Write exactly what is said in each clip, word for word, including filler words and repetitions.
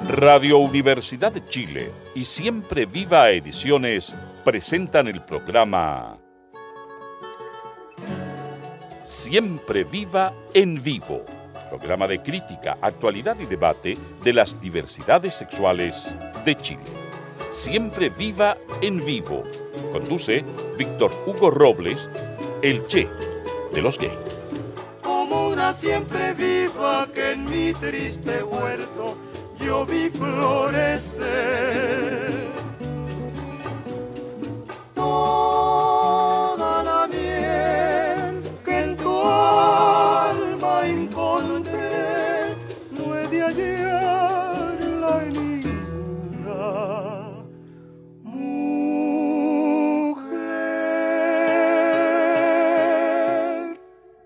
Radio Universidad de Chile y Siempre Viva Ediciones presentan el programa Siempre Viva en Vivo, programa de crítica, actualidad y debate de las diversidades sexuales de Chile. Siempre Viva en Vivo. Conduce Víctor Hugo Robles, el Che de los gays. Como una siempre viva que en mi triste huerto yo vi florecer. Toda la miel que en tu alma encontré no he de hallarla en ninguna mujer.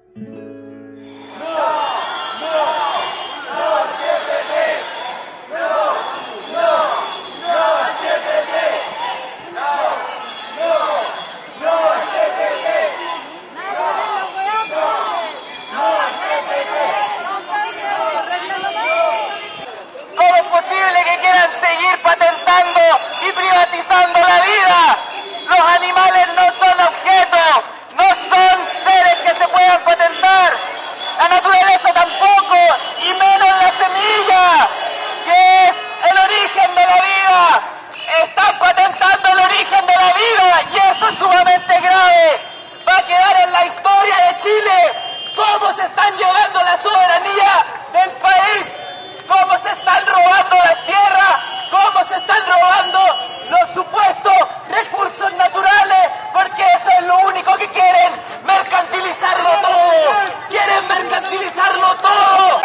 Patentando y privatizando la vida. Los animales no son objetos, no son seres que se puedan patentar. La naturaleza tampoco, y menos la semilla, que es el origen de la vida. Están patentando el origen de la vida y eso es sumamente grave. Va a quedar en la historia de Chile cómo se están llevando la soberanía del país, cómo se están robando las tierras, cómo se están robando los supuestos recursos naturales, porque eso es lo único que quieren, mercantilizarlo todo, quieren mercantilizarlo todo.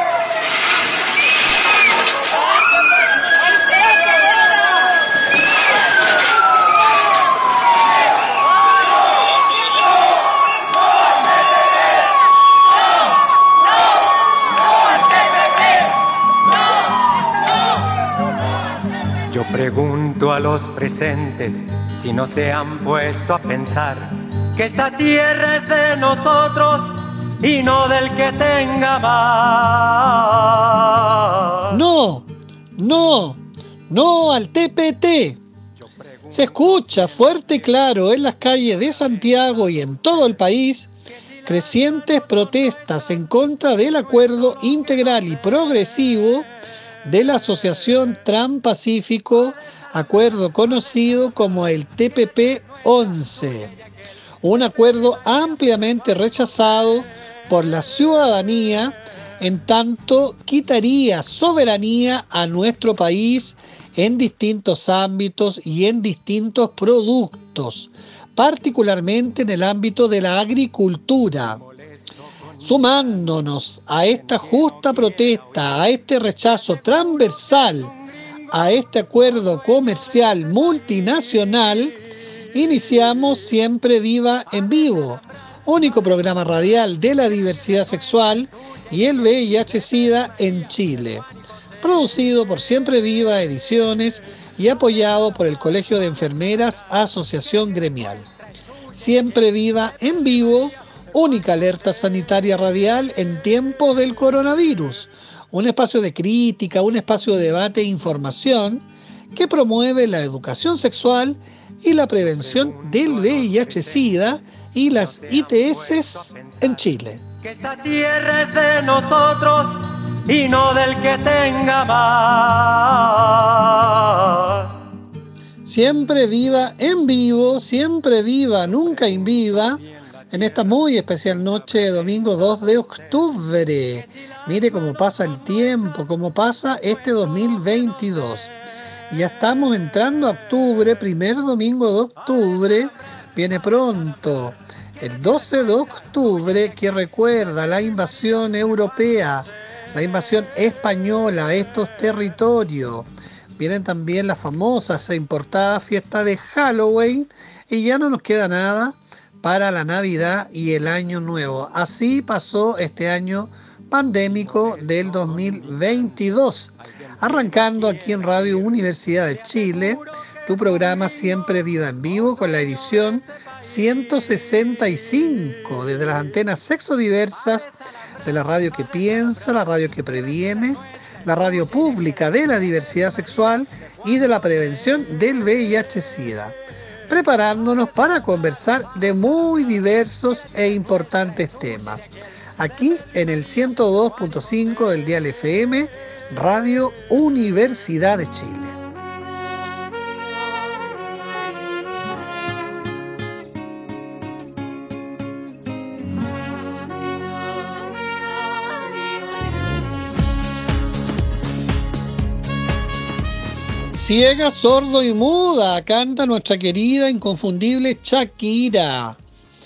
Yo pregunto a los presentes si no se han puesto a pensar que esta tierra es de nosotros y no del que tenga más. No, no, no al T P T. Se escucha fuerte y claro en las calles de Santiago y en todo el país crecientes protestas en contra del acuerdo integral y progresivo de la Asociación Transpacífico, acuerdo conocido como el T P P once, un acuerdo ampliamente rechazado por la ciudadanía, en tanto quitaría soberanía a nuestro país en distintos ámbitos y en distintos productos, particularmente en el ámbito de la agricultura. Sumándonos a esta justa protesta, a este rechazo transversal, a este acuerdo comercial multinacional, iniciamos Siempre Viva en Vivo, único programa radial de la diversidad sexual y el V I H-Sida en Chile, producido por Siempre Viva Ediciones y apoyado por el Colegio de Enfermeras Asociación Gremial. Siempre Viva en Vivo, única alerta sanitaria radial en tiempos del coronavirus, un espacio de crítica, un espacio de debate e información que promueve la educación sexual y la prevención del V I H-Sida y las I T S en Chile. Que esta tierra es de nosotros y no del que tenga más. Siempre Viva en Vivo, siempre viva, nunca inviva, en esta muy especial noche de domingo dos de octubre. Mire cómo pasa el tiempo, cómo pasa este dos mil veintidós. Ya estamos entrando a octubre, primer domingo de octubre, viene pronto. El doce de octubre, que recuerda la invasión europea, la invasión española a estos territorios. Vienen también las famosas e importadas fiestas de Halloween y ya no nos queda nada para la Navidad y el Año Nuevo. Así pasó este año pandémico del dos mil veintidós. Arrancando aquí en Radio Universidad de Chile, tu programa Siempre Viva en Vivo con la edición ciento sesenta y cinco desde las antenas sexodiversas de la radio que piensa, la radio que previene, la radio pública de la diversidad sexual y de la prevención del V I H SIDA, preparándonos para conversar de muy diversos e importantes temas, aquí en el ciento dos punto cinco del dial F M, Radio Universidad de Chile. Ciega, sordo y muda, canta nuestra querida, inconfundible Shakira.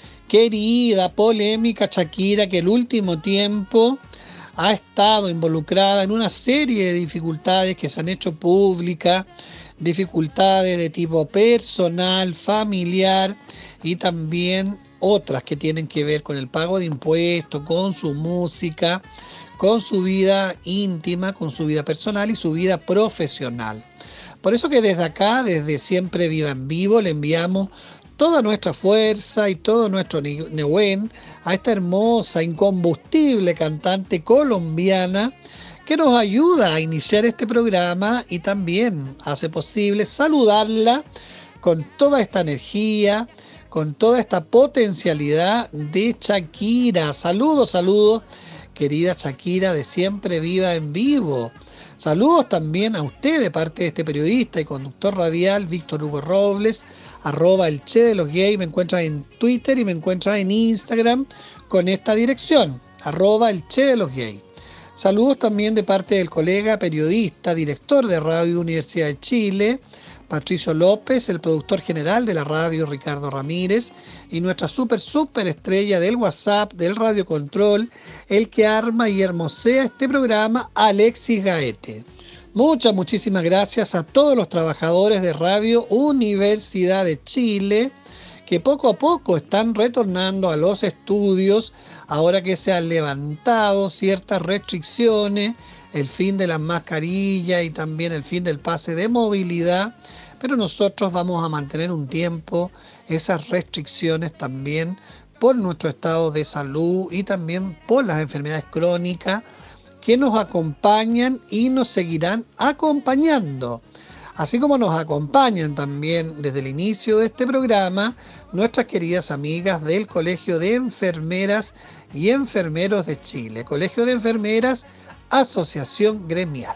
Querida, polémica Shakira, que el último tiempo ha estado involucrada en una serie de dificultades que se han hecho públicas, dificultades de tipo personal, familiar y también otras que tienen que ver con el pago de impuestos, con su música, con su vida íntima, con su vida personal y su vida profesional. Por eso que desde acá, desde Siempre Viva en Vivo, le enviamos toda nuestra fuerza y todo nuestro Nehuen a esta hermosa, incombustible cantante colombiana que nos ayuda a iniciar este programa y también hace posible saludarla con toda esta energía, con toda esta potencialidad de Shakira. Saludos, saludos, querida Shakira de Siempre Viva en Vivo. Saludos también a usted de parte de este periodista y conductor radial Víctor Hugo Robles, arroba el Che de los Gays. Me encuentra en Twitter y me encuentra en Instagram con esta dirección, arroba el Che de los Gays. Saludos también de parte del colega periodista, director de Radio Universidad de Chile, Patricio López, el productor general de la radio Ricardo Ramírez y nuestra super super estrella del WhatsApp, del Radio Control, el que arma y hermosea este programa, Alexis Gaete. Muchas, muchísimas gracias a todos los trabajadores de Radio Universidad de Chile que poco a poco están retornando a los estudios ahora que se han levantado ciertas restricciones, el fin de las mascarillas y también el fin del pase de movilidad, pero nosotros vamos a mantener un tiempo esas restricciones también por nuestro estado de salud y también por las enfermedades crónicas que nos acompañan y nos seguirán acompañando. Así como nos acompañan también desde el inicio de este programa nuestras queridas amigas del Colegio de Enfermeras y Enfermeros de Chile, Colegio de Enfermeras, Asociación Gremial.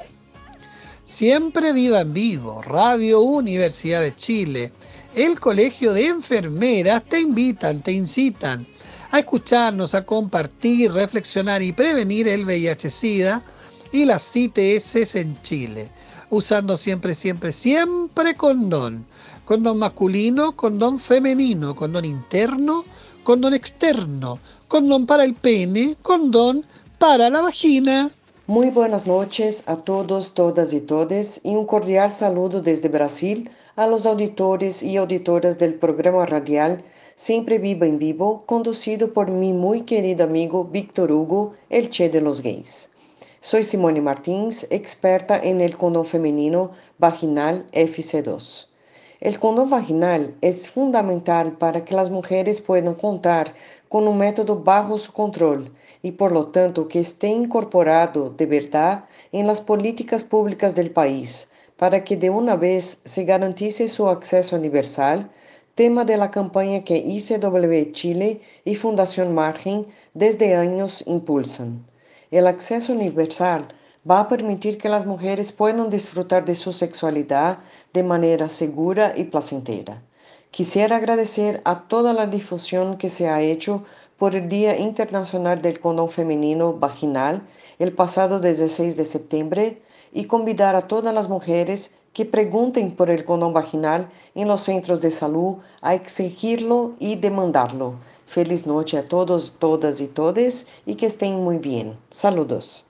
Siempre Viva en Vivo, Radio Universidad de Chile, el Colegio de Enfermeras te invitan, te incitan a escucharnos, a compartir, reflexionar y prevenir el V I H SIDA y las I T S en Chile, usando siempre, siempre, siempre condón. Condón masculino, condón femenino, condón interno, condón externo, condón para el pene, condón para la vagina. Muy buenas noches a todos, todas y todes y un cordial saludo desde Brasil a los auditores y auditoras del programa radial Siempre Viva en Vivo, conducido por mi muy querido amigo Víctor Hugo, el Che de los Gays. Soy Simone Martins, experta en el condón femenino vaginal F C dos. El condón vaginal es fundamental para que las mujeres puedan contar con un método bajo su control y por lo tanto que esté incorporado de verdad en las políticas públicas del país, para que de una vez se garantice su acceso universal, tema de la campaña que I C W Chile y Fundación Margen desde años impulsan. El acceso universal va a permitir que las mujeres puedan disfrutar de su sexualidad de manera segura y placentera. Quisiera agradecer a toda la difusión que se ha hecho por el Día Internacional del Condón Femenino Vaginal el pasado dieciséis de septiembre y convidar a todas las mujeres que pregunten por el condón vaginal en los centros de salud a exigirlo y demandarlo. Feliz noche a todos, todas y todes y que estén muy bien. Saludos.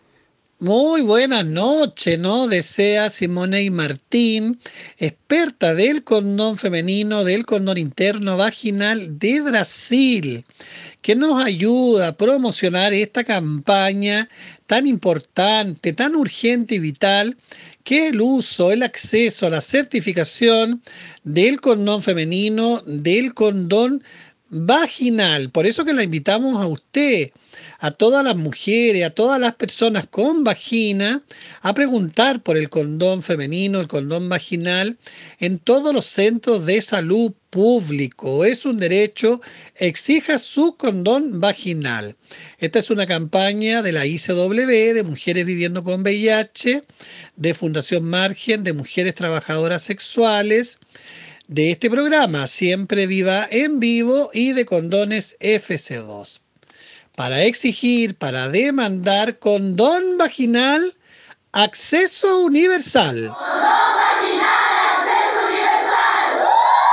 Muy buenas noches, ¿no? Desea Simone Martín, experta del condón femenino, del condón interno vaginal de Brasil, que nos ayuda a promocionar esta campaña tan importante, tan urgente y vital, que es el uso, el acceso a la certificación del condón femenino, del condón vaginal. Por eso que la invitamos a usted, a todas las mujeres, a todas las personas con vagina, a preguntar por el condón femenino, el condón vaginal, en todos los centros de salud público. Es un derecho, exija su condón vaginal. Esta es una campaña de la I C W, de Mujeres Viviendo con V I H, de Fundación Margen, de Mujeres Trabajadoras Sexuales, de este programa Siempre Viva en Vivo y de Condones F C dos. Para exigir, para demandar condón vaginal, acceso universal. Condón vaginal, acceso universal.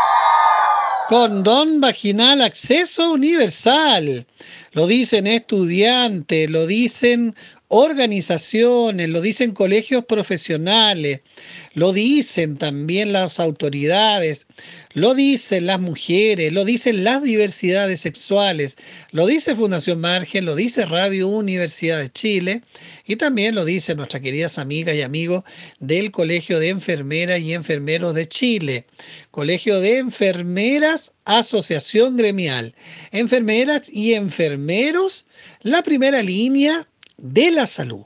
Condón vaginal, acceso universal. Lo dicen estudiantes, lo dicen organizaciones, lo dicen colegios profesionales, lo dicen también las autoridades, lo dicen las mujeres, lo dicen las diversidades sexuales, lo dice Fundación Margen, lo dice Radio Universidad de Chile y también lo dicen nuestras queridas amigas y amigos del Colegio de Enfermeras y Enfermeros de Chile. Colegio de Enfermeras, Asociación Gremial. Enfermeras y enfermeros, la primera línea de la salud.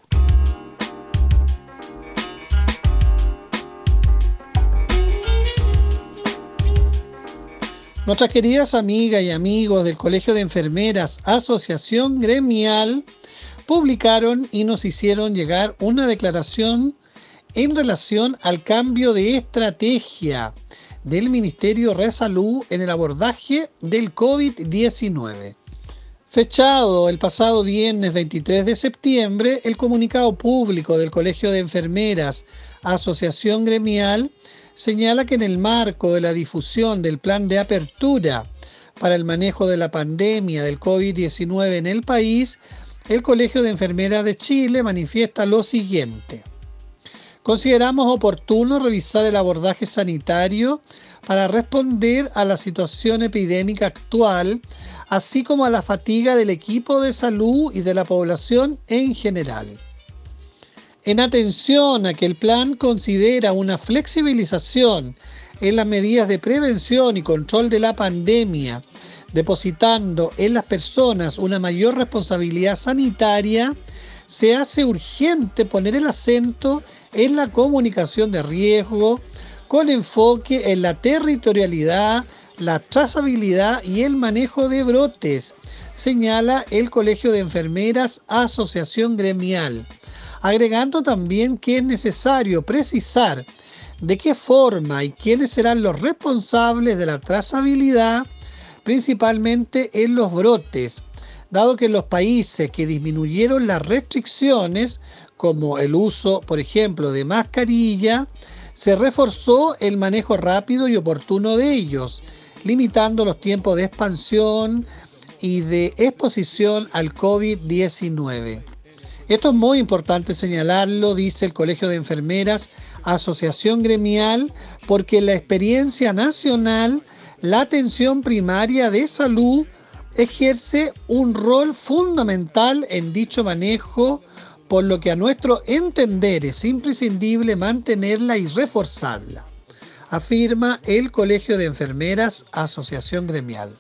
Nuestras queridas amigas y amigos del Colegio de Enfermeras, Asociación Gremial, publicaron y nos hicieron llegar una declaración en relación al cambio de estrategia del Ministerio de Salud en el abordaje del COVID diecinueve. Fechado el pasado viernes veintitrés de septiembre, el comunicado público del Colegio de Enfermeras, Asociación Gremial, señala que en el marco de la difusión del plan de apertura para el manejo de la pandemia del COVID diecinueve en el país, el Colegio de Enfermeras de Chile manifiesta lo siguiente. Consideramos oportuno revisar el abordaje sanitario para responder a la situación epidémica actual, así como a la fatiga del equipo de salud y de la población en general. En atención a que el plan considera una flexibilización en las medidas de prevención y control de la pandemia, depositando en las personas una mayor responsabilidad sanitaria, se hace urgente poner el acento en la comunicación de riesgo con enfoque en la territorialidad, la trazabilidad y el manejo de brotes, señala el Colegio de Enfermeras Asociación Gremial, agregando también que es necesario precisar de qué forma y quiénes serán los responsables de la trazabilidad, principalmente en los brotes, dado que en los países que disminuyeron las restricciones, como el uso, por ejemplo, de mascarilla, se reforzó el manejo rápido y oportuno de ellos, limitando los tiempos de expansión y de exposición al COVID diecinueve. Esto es muy importante señalarlo, dice el Colegio de Enfermeras, Asociación Gremial, porque en la experiencia nacional, la atención primaria de salud ejerce un rol fundamental en dicho manejo, por lo que a nuestro entender es imprescindible mantenerla y reforzarla, afirma el Colegio de Enfermeras Asociación Gremial.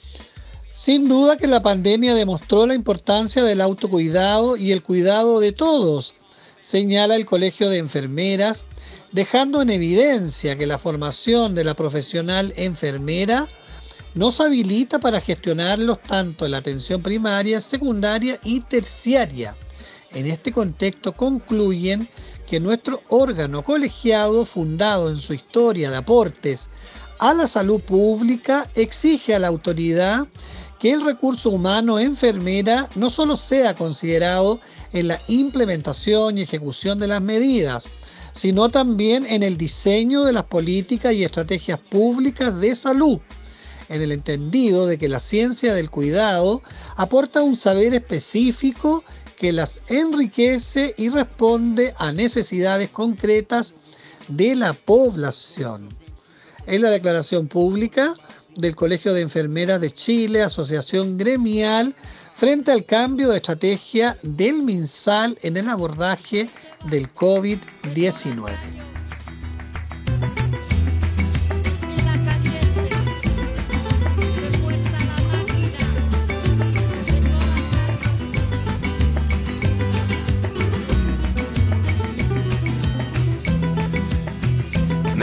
Sin duda que la pandemia demostró la importancia del autocuidado y el cuidado de todos, señala el Colegio de Enfermeras, dejando en evidencia que la formación de la profesional enfermera nos habilita para gestionarlos tanto en la atención primaria, secundaria y terciaria. En este contexto concluyen que nuestro órgano colegiado, fundado en su historia de aportes a la salud pública, exige a la autoridad que el recurso humano enfermera no solo sea considerado en la implementación y ejecución de las medidas, sino también en el diseño de las políticas y estrategias públicas de salud, en el entendido de que la ciencia del cuidado aporta un saber específico que las enriquece y responde a necesidades concretas de la población. En la declaración pública del Colegio de Enfermeras de Chile, Asociación Gremial, frente al cambio de estrategia del MinSal en el abordaje del COVID diecinueve.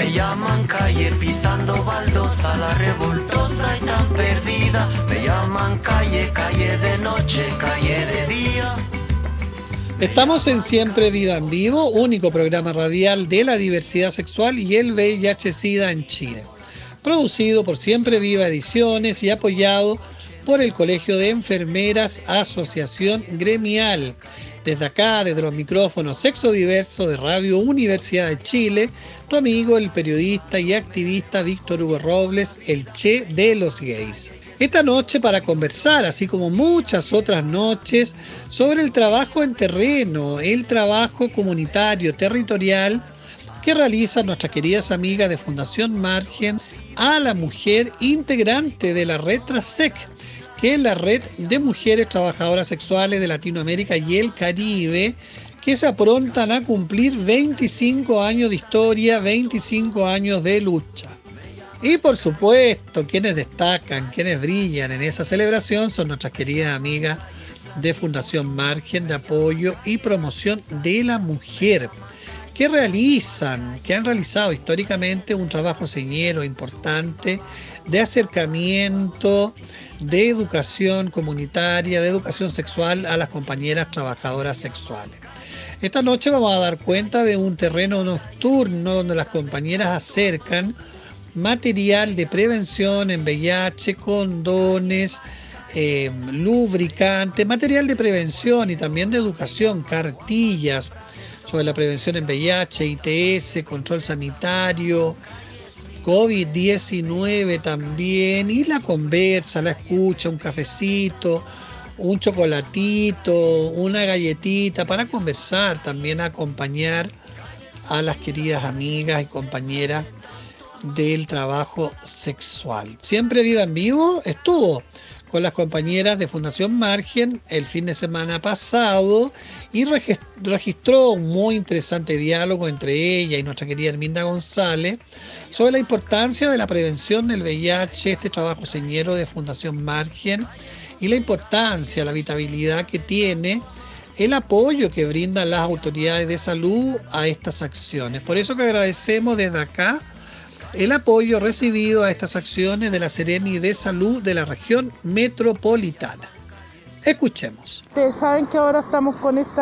Me llaman calle pisando baldosa, la revoltosa y tan perdida. Me llaman calle, calle de noche, calle de día. Estamos en Siempre Viva en Vivo, único programa radial de la diversidad sexual y el V I H-Sida en Chile. Producido por Siempre Viva Ediciones y apoyado por el Colegio de Enfermeras Asociación Gremial. Desde acá, desde los micrófonos Sexo Diverso de Radio Universidad de Chile, tu amigo, el periodista y activista Víctor Hugo Robles, el Che de los gays. Esta noche para conversar, así como muchas otras noches, sobre el trabajo en terreno, el trabajo comunitario, territorial, que realizan nuestras queridas amigas de Fundación Margen a la mujer integrante de la red TRASEC, que es la red de mujeres trabajadoras sexuales de Latinoamérica y el Caribe, que se aprontan a cumplir veinticinco años de historia, veinticinco años de lucha. Y por supuesto, quienes destacan, quienes brillan en esa celebración son nuestras queridas amigas de Fundación Margen de Apoyo y Promoción de la Mujer, que realizan, que han realizado históricamente un trabajo señero importante de acercamiento, de educación comunitaria, de educación sexual a las compañeras trabajadoras sexuales. Esta noche vamos a dar cuenta de un terreno nocturno donde las compañeras acercan material de prevención en V I H, condones, eh, lubricantes, material de prevención y también de educación, cartillas sobre la prevención en V I H, I T S, control sanitario, COVID diecinueve también, y la conversa, la escucha, un cafecito, un chocolatito, una galletita para conversar, también acompañar a las queridas amigas y compañeras del trabajo sexual. Siempre Viva en Vivo estuvo con las compañeras de Fundación Margen el fin de semana pasado y registró un muy interesante diálogo entre ella y nuestra querida Herminda González sobre la importancia de la prevención del V I H, este trabajo señero de Fundación Margen, y la importancia, la vitabilidad que tiene el apoyo que brindan las autoridades de salud a estas acciones. Por eso que agradecemos desde acá el apoyo recibido a estas acciones de la Seremi de Salud de la región metropolitana. Escuchemos. Ustedes saben que ahora estamos con este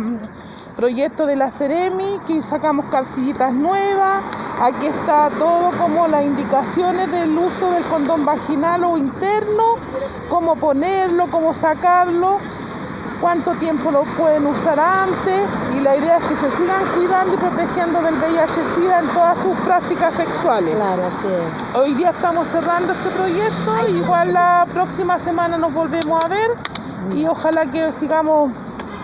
proyecto de la Seremi, que sacamos cartillitas nuevas. Aquí está todo como las indicaciones del uso del condón vaginal o interno, cómo ponerlo, cómo sacarlo, cuánto tiempo lo pueden usar antes, y la idea es que se sigan cuidando y protegiendo del V I H-Sida en todas sus prácticas sexuales. Claro, así es. Hoy día estamos cerrando este proyecto, igual la próxima semana nos volvemos a ver y ojalá que sigamos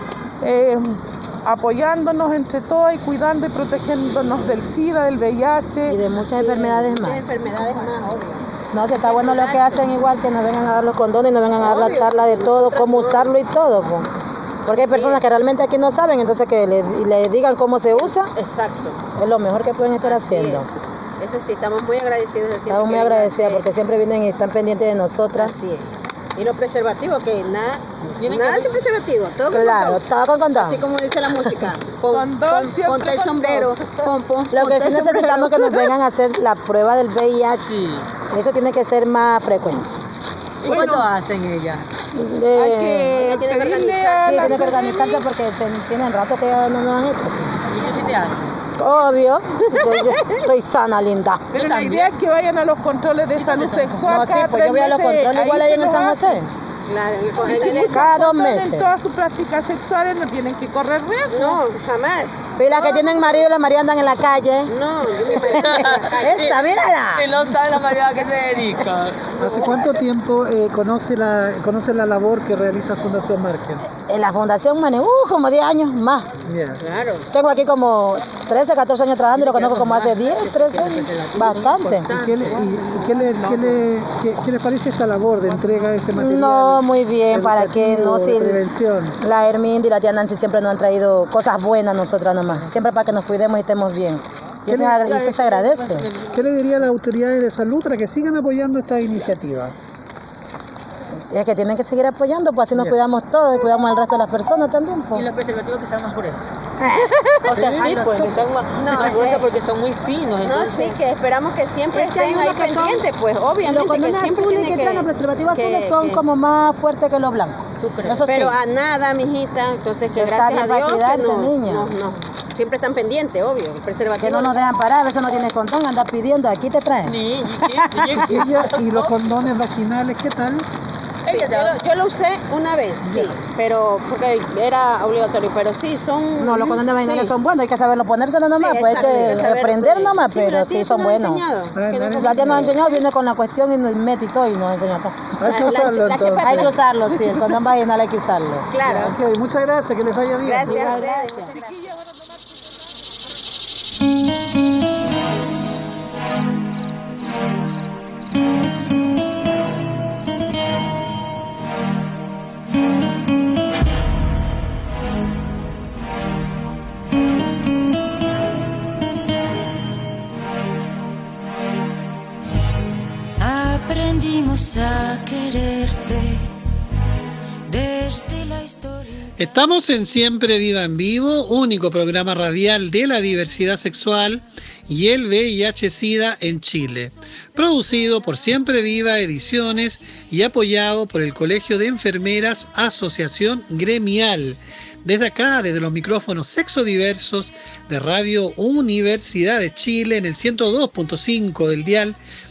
eh, apoyándonos entre todas y cuidando y protegiéndonos del SIDA, del V I H. Y de muchas sí, enfermedades más. Muchas enfermedades más, obvio. No, si está bueno lo que hacen, igual que nos vengan a dar los condones, nos vengan a dar la charla de todo, cómo usarlo y todo, pues. Porque hay personas que realmente aquí no saben, entonces que le, le digan cómo se usa. Exacto. Es lo mejor que pueden estar Así haciendo. Es. Eso sí, estamos muy agradecidos. Estamos muy agradecidas porque siempre vienen y están pendientes de nosotras. Así es. Y los preservativos, que nada, nada sin preservativo, todo con claro, condón. todo con condón. Así como dice la música. Pon, pon, ponte el sombrero. Pon, pon, lo que sí necesitamos es que nos vengan a hacer la prueba del V I H. Sí. Eso tiene que ser más frecuente. ¿Y bueno, cuánto hacen ellas? De, hay que, tiene que organizarse. Sí, tiene que organizarse porque tienen rato que no nos han hecho. ¿Y qué sí te hacen? Obvio, yo, yo estoy sana, linda. Pero la idea es que vayan a los controles de salud sexual. No, sí, pues yo voy a los controles igual ahí en el San José. Claro, y y si cada dos meses. En todas sus prácticas sexuales no tienen que correr riesgo. No, jamás. Y las que tienen marido, las maridas andan en la calle. No, yo mi marido anda en la calle. Esta, mírala. Que no sabe la marido a qué se dedica. ¿Hace cuánto tiempo eh, conoce, la, conoce la labor que realiza Fundación Margen? En la Fundación Margen, uh, como diez años más. Yeah. Claro. Tengo aquí como trece, catorce años trabajando y lo conozco como hace diez, trece años. Bastante. ¿Y qué le, y, y qué le, qué le, qué, qué le parece esta labor de entrega de este material? No, muy bien, para que no si prevención. La Herminda y la tía Nancy siempre nos han traído cosas buenas a nosotras nomás, siempre para que nos cuidemos y estemos bien. Y eso, le, eso se agradece. ¿Qué le diría a las autoridades de salud para que sigan apoyando esta iniciativa? Es que tienen que seguir apoyando, pues así nos cuidamos todos y cuidamos al resto de las personas también. Pues. Y los preservativos que sean más gruesos. O sea, sí, pues, que son más, no, más gruesos porque son muy finos. Entonces... No, sí, que esperamos que siempre es que estén ahí pendientes, pues, obviamente. Los condones que azules que, que los preservativos que, azules son que... como más fuertes que los blancos. ¿Tú crees? Eso pero sí. A nada, mijita, entonces que está gracias a Dios cuidarse, que no, niña. no, no, siempre están pendientes, obvio. El preservativo. Que no nos dejan parar, a veces no tienes condón, andas pidiendo, aquí te traen. Sí, ¿y los condones vaginales qué tal? Sí, yo, lo, yo lo usé una vez, sí, sí, pero porque era obligatorio, pero sí son... No, los condones vaginales sí. son buenos, hay que saberlo ponérselo nomás, sí, pues exacto, hay que, que aprender nomás, sí, pero sí son buenos. La tía nos ha enseñado, viene con la cuestión y nos mete y todo y nos enseña todo. Hay que usarlo, la, la Hay que usarlo, sí, el condón vaginal hay que usarlo. Claro. Okay, muchas gracias, que les vaya bien. Gracias a ustedes, muchas gracias. Aprendimos a quererte desde la historia. Estamos en Siempre Viva en Vivo, único programa radial de la diversidad sexual y el V I H-Sida en Chile. Producido por Siempre Viva Ediciones y apoyado por el Colegio de Enfermeras Asociación Gremial. Desde acá, desde los micrófonos sexodiversos de Radio Universidad de Chile en el ciento dos punto cinco del dial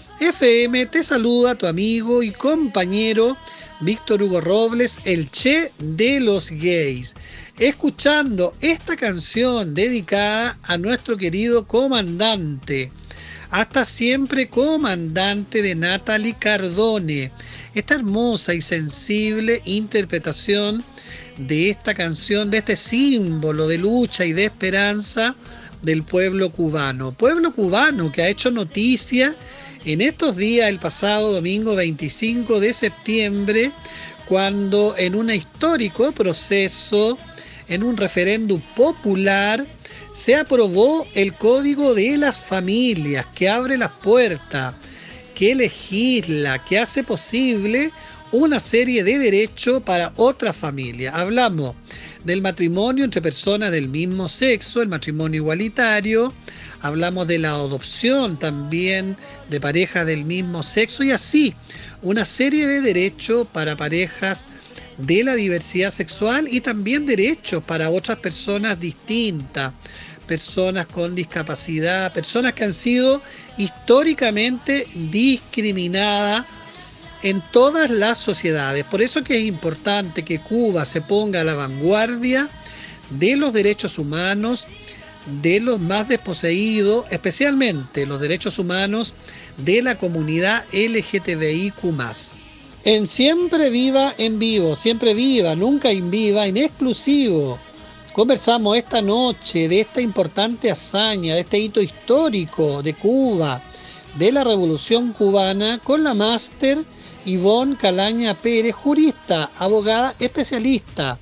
F M, te saluda tu amigo y compañero Víctor Hugo Robles, el Che de los gays, escuchando esta canción dedicada a nuestro querido comandante, hasta siempre comandante, de Natalie Cardone. Esta hermosa y sensible interpretación de esta canción, de este símbolo de lucha y de esperanza del pueblo cubano. Pueblo cubano que ha hecho noticia en estos días, el pasado domingo veinticinco de septiembre, cuando en un histórico proceso, en un referéndum popular, se aprobó el Código de las Familias, que abre las puertas, que legisla, que hace posible una serie de derechos para otras familias. Hablamos del matrimonio entre personas del mismo sexo, el matrimonio igualitario. Hablamos de la adopción también de parejas del mismo sexo y así una serie de derechos para parejas de la diversidad sexual y también derechos para otras personas distintas, personas con discapacidad, personas que han sido históricamente discriminadas en todas las sociedades. Por eso que es importante que Cuba se ponga a la vanguardia de los derechos humanos de los más desposeídos, especialmente los derechos humanos de la comunidad L G T B I Q más. En Siempre Viva en Vivo, Siempre Viva, Nunca en Viva, en exclusivo, conversamos esta noche de esta importante hazaña, de este hito histórico de Cuba, de la Revolución Cubana, con la máster Ivonne Calaña Pérez, jurista, abogada especialista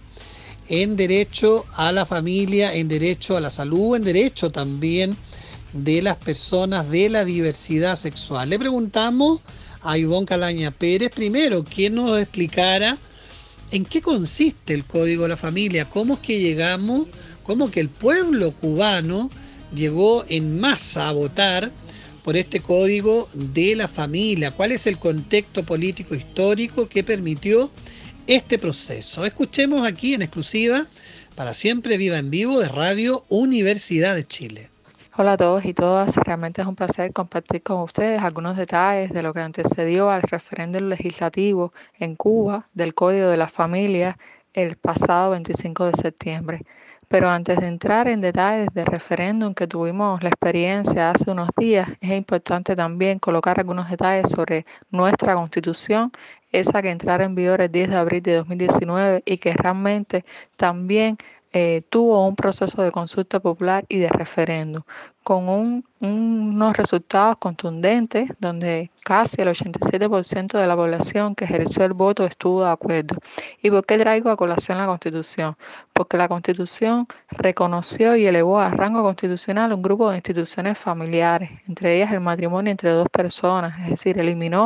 en derecho a la familia, en derecho a la salud, en derecho también de las personas de la diversidad sexual. Le preguntamos a Ivonne Calaña Pérez primero que nos explicara en qué consiste el Código de la Familia, cómo es que llegamos, cómo que el pueblo cubano llegó en masa a votar por este Código de la Familia, cuál es el contexto político histórico que permitió este proceso. Escuchemos aquí en exclusiva para Siempre Viva en Vivo de Radio Universidad de Chile. Hola a todos y todas, realmente es un placer compartir con ustedes algunos detalles de lo que antecedió al referéndum legislativo en Cuba del Código de la Familia el pasado veinticinco de septiembre. Pero antes de entrar en detalles del referéndum que tuvimos la experiencia hace unos días, es importante también colocar algunos detalles sobre nuestra Constitución, esa que entrará en vigor el diez de abril de dos mil diecinueve y que realmente también eh, tuvo un proceso de consulta popular y de referéndum, con un, unos resultados contundentes donde casi el ochenta y siete por ciento de la población que ejerció el voto estuvo de acuerdo. ¿Y por qué traigo a colación la Constitución? Porque la Constitución reconoció y elevó a rango constitucional un grupo de instituciones familiares, entre ellas el matrimonio entre dos personas, es decir, eliminó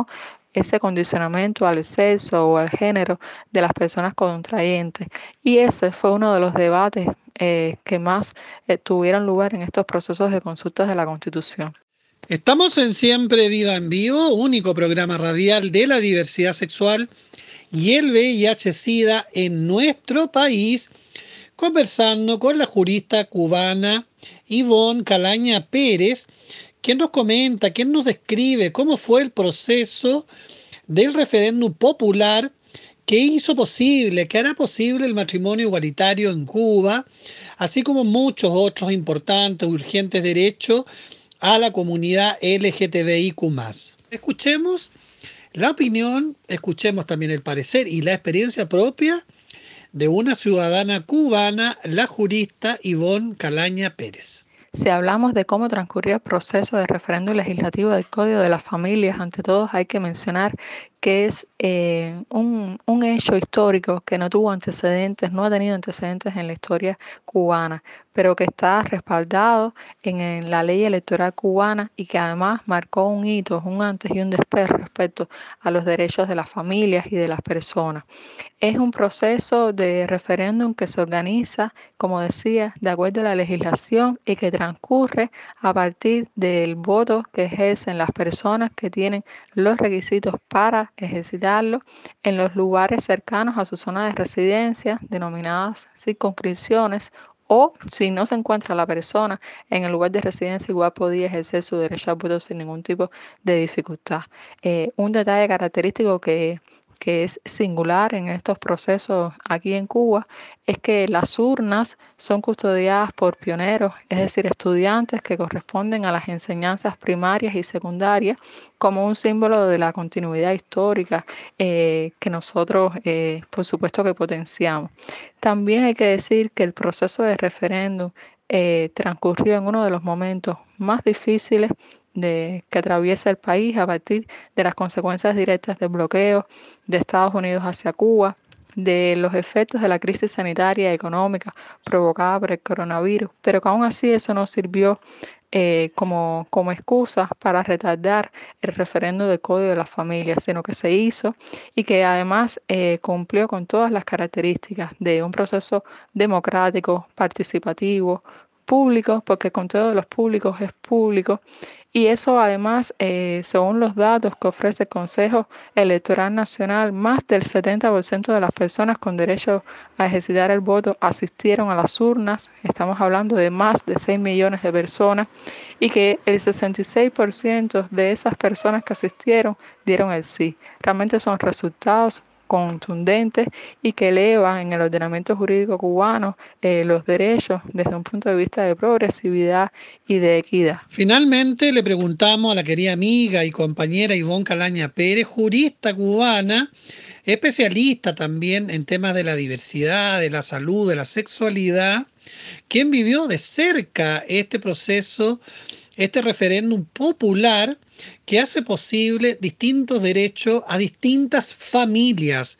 ese condicionamiento al sexo o al género de las personas contrayentes. Y ese fue uno de los debates eh, que más eh, tuvieron lugar en estos procesos de consultas de la Constitución. Estamos en Siempre Viva en Vivo, único programa radial de la diversidad sexual y el V I H-Sida en nuestro país, conversando con la jurista cubana Ivonne Calaña Pérez, quien nos comenta, quien nos describe cómo fue el proceso del referéndum popular que hizo posible, que hará posible el matrimonio igualitario en Cuba, así como muchos otros importantes, urgentes derechos a la comunidad L G T B I Q más. Escuchemos la opinión, escuchemos también el parecer y la experiencia propia de una ciudadana cubana, la jurista Ivonne Calaña Pérez. Si hablamos de cómo transcurrió el proceso de referéndum legislativo del Código de las Familias, ante todo hay que mencionar que es eh, un, un hecho histórico que no tuvo antecedentes, no ha tenido antecedentes en la historia cubana, pero que está respaldado en, en la ley electoral cubana y que además marcó un hito, un antes y un después respecto a los derechos de las familias y de las personas. Es un proceso de referéndum que se organiza, como decía, de acuerdo a la legislación y que transcurre a partir del voto que ejercen las personas que tienen los requisitos para ejercitarlo en los lugares cercanos a su zona de residencia, denominadas circunscripciones, o si no se encuentra la persona en el lugar de residencia, igual podía ejercer su derecho al voto sin ningún tipo de dificultad. Eh, un detalle característico que que es singular en estos procesos aquí en Cuba, es que las urnas son custodiadas por pioneros, es decir, estudiantes que corresponden a las enseñanzas primarias y secundarias como un símbolo de la continuidad histórica eh, que nosotros, eh, por supuesto, que potenciamos. También hay que decir que el proceso de referéndum eh, transcurrió en uno de los momentos más difíciles De, que atraviesa el país a partir de las consecuencias directas del bloqueo de Estados Unidos hacia Cuba, de los efectos de la crisis sanitaria y económica provocada por el coronavirus, pero que aún así eso no sirvió eh, como, como excusa para retardar el referéndum del Código de las Familias, sino que se hizo y que además eh, cumplió con todas las características de un proceso democrático, participativo, público, porque el conteo de los públicos es público. Y eso además, eh, según los datos que ofrece el Consejo Electoral Nacional, más del setenta por ciento de las personas con derecho a ejercitar el voto asistieron a las urnas. Estamos hablando de más de seis millones de personas y que el sesenta y seis por ciento de esas personas que asistieron dieron el sí. Realmente son resultados contundentes y que elevan en el ordenamiento jurídico cubano eh, los derechos desde un punto de vista de progresividad y de equidad. Finalmente le preguntamos a la querida amiga y compañera Ivonne Calaña Pérez, jurista cubana, especialista también en temas de la diversidad, de la salud, de la sexualidad, quien vivió de cerca este proceso, este referéndum popular que hace posible distintos derechos a distintas familias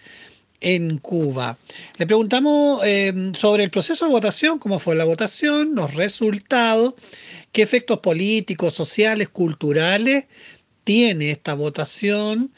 en Cuba. Le preguntamos eh, sobre el proceso de votación, cómo fue la votación, los resultados, qué efectos políticos, sociales, culturales tiene esta votación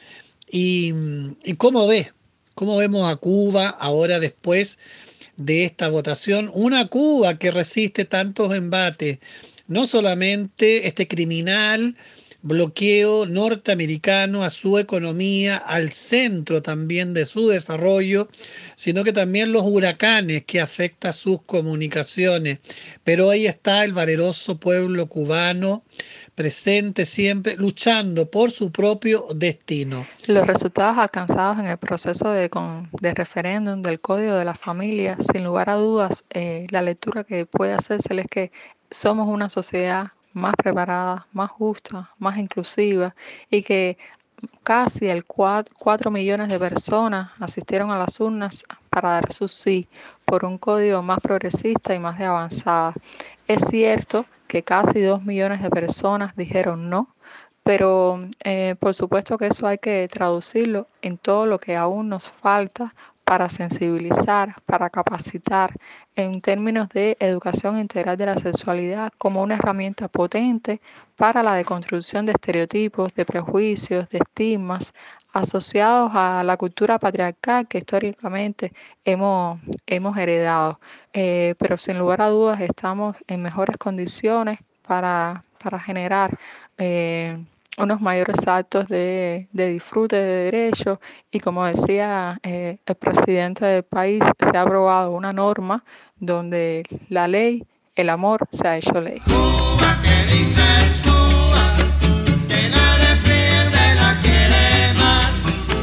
y, y cómo ve, cómo vemos a Cuba ahora después de esta votación, una Cuba que resiste tantos embates, no solamente este criminal bloqueo norteamericano a su economía, al centro también de su desarrollo, sino que también los huracanes que afectan sus comunicaciones. Pero ahí está el valeroso pueblo cubano, presente siempre, luchando por su propio destino. Los resultados alcanzados en el proceso de, con, de referéndum del Código de las Familias, sin lugar a dudas, eh, la lectura que puede hacerse es que somos una sociedad más preparada, más justa, más inclusiva y que casi el cuatro millones de personas asistieron a las urnas para dar su sí por un código más progresista y más de avanzada. Es cierto que casi dos millones de personas dijeron no, pero eh, por supuesto que eso hay que traducirlo en todo lo que aún nos falta para sensibilizar, para capacitar en términos de educación integral de la sexualidad como una herramienta potente para la deconstrucción de estereotipos, de prejuicios, de estigmas asociados a la cultura patriarcal que históricamente hemos, hemos heredado. Eh, pero sin lugar a dudas estamos en mejores condiciones para, para generar eh, unos mayores actos de, de disfrute de derechos y, como decía eh, el presidente del país, se ha aprobado una norma donde la ley, el amor, se ha hecho ley. Cuba, qué linda es Cuba, que la defiende, la quiere más.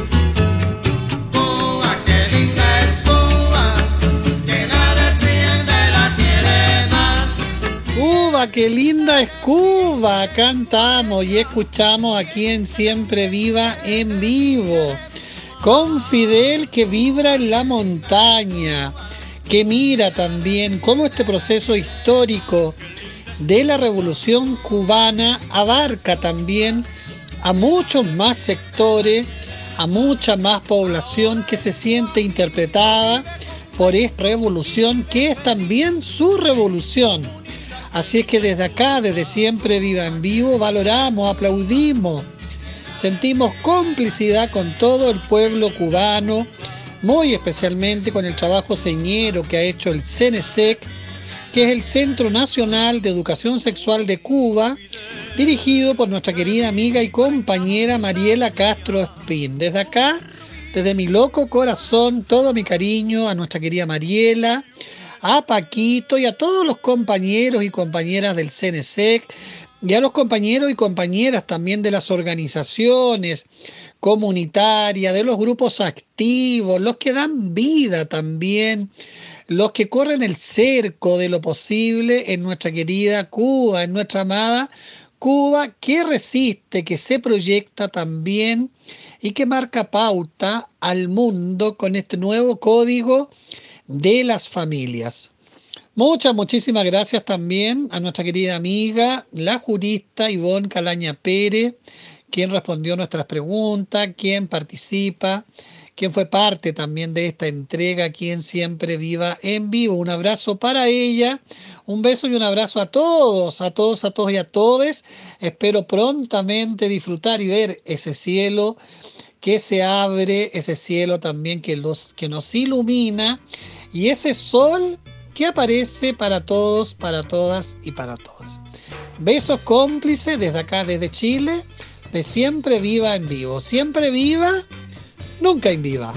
Cuba, qué linda es Cuba, que la defiende, la quiere más. Cuba, qué linda es Cuba, cantamos y escuchamos aquí en Siempre Viva en vivo, con Fidel que vibra en la montaña, que mira también cómo este proceso histórico de la Revolución Cubana abarca también a muchos más sectores, a mucha más población que se siente interpretada por esta revolución, que es también su revolución. Así es que desde acá, desde Siempre Viva en Vivo, valoramos, aplaudimos, sentimos complicidad con todo el pueblo cubano, muy especialmente con el trabajo señero que ha hecho el C N S E C, que es el Centro Nacional de Educación Sexual de Cuba, dirigido por nuestra querida amiga y compañera Mariela Castro Espín. Desde acá, desde mi loco corazón, todo mi cariño a nuestra querida Mariela, a Paquito y a todos los compañeros y compañeras del C N S E C, y a los compañeros y compañeras también de las organizaciones comunitarias, de los grupos activos, los que dan vida también, los que corren el cerco de lo posible en nuestra querida Cuba, en nuestra amada Cuba, que resiste, que se proyecta también y que marca pauta al mundo con este nuevo código de las familias. Muchas, muchísimas gracias también a nuestra querida amiga, la jurista Ivonne Calaña Pérez, quien respondió nuestras preguntas, quien participa, quien fue parte también de esta entrega aquí en Siempre Viva en Vivo. Un abrazo para ella, un beso y un abrazo a todos, a todos, a todos y a todes. Espero prontamente disfrutar y ver ese cielo que se abre, ese cielo también que, los, que nos ilumina, y ese sol que aparece para todos, para todas y para todos. Besos cómplices desde acá, desde Chile, de Siempre Viva en Vivo. Siempre viva, nunca en viva.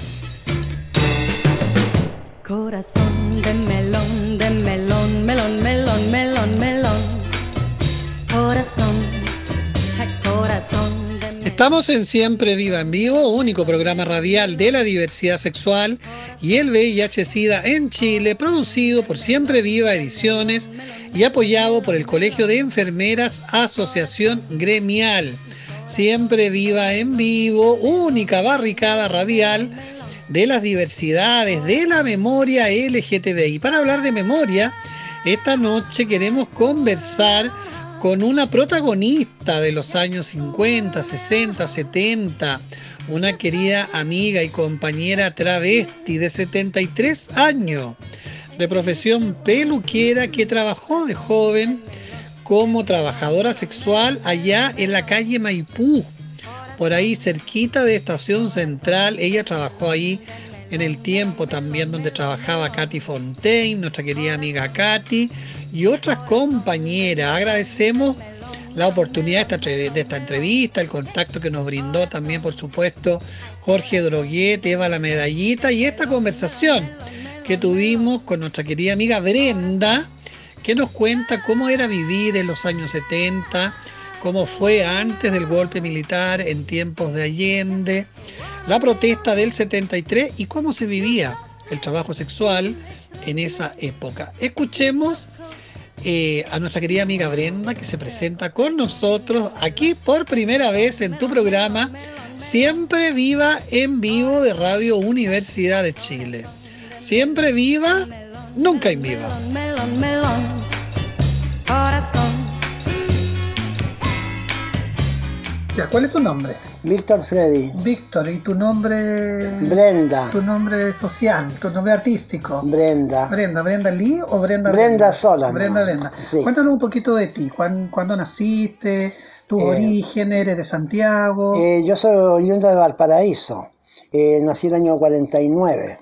Corazón de melón, de melón, melón, melón, melón, melón. Corazón, corazón. Estamos en Siempre Viva en Vivo, único programa radial de la diversidad sexual y el V I H-Sida en Chile, producido por Siempre Viva Ediciones y apoyado por el Colegio de Enfermeras Asociación Gremial. Siempre Viva en Vivo, única barricada radial de las diversidades, de la memoria L G T B I. Para hablar de memoria, esta noche queremos conversar con una protagonista de los años cincuenta, sesenta, setenta, una querida amiga y compañera travesti de setenta y tres años, de profesión peluquera, que trabajó de joven como trabajadora sexual allá en la calle Maipú, por ahí cerquita de Estación Central. Ella trabajó ahí en el tiempo también donde trabajaba Katy Fontaine, nuestra querida amiga Katy, y otras compañeras. Agradecemos la oportunidad de esta, de esta entrevista, el contacto que nos brindó también, por supuesto, Jorge Droguet, Eva La Medallita, y esta conversación que tuvimos con nuestra querida amiga Brenda, que nos cuenta cómo era vivir en los años setenta, cómo fue antes del golpe militar, en tiempos de Allende, la protesta del setenta y tres y cómo se vivía el trabajo sexual en esa época. Escuchemos eh, a nuestra querida amiga Brenda, que se presenta con nosotros aquí por primera vez en tu programa Siempre Viva en Vivo de Radio Universidad de Chile. Siempre viva, nunca en viva. Melón, melón, corazón. Ya, ¿Cuál es tu nombre? Víctor Freddy. Víctor, ¿y tu nombre? Brenda. ¿Tu nombre social? ¿Tu nombre artístico? Brenda. ¿Brenda? ¿Brenda Lee o Brenda Brenda? Brenda sola. Brenda no. Brenda. Sí. Cuéntanos un poquito de ti. ¿Cuándo, cuándo naciste? ¿Tu Eh, origen? ¿Eres de Santiago? Eh, yo soy oriundo de Valparaíso. Eh, nací el año cuarenta y nueve.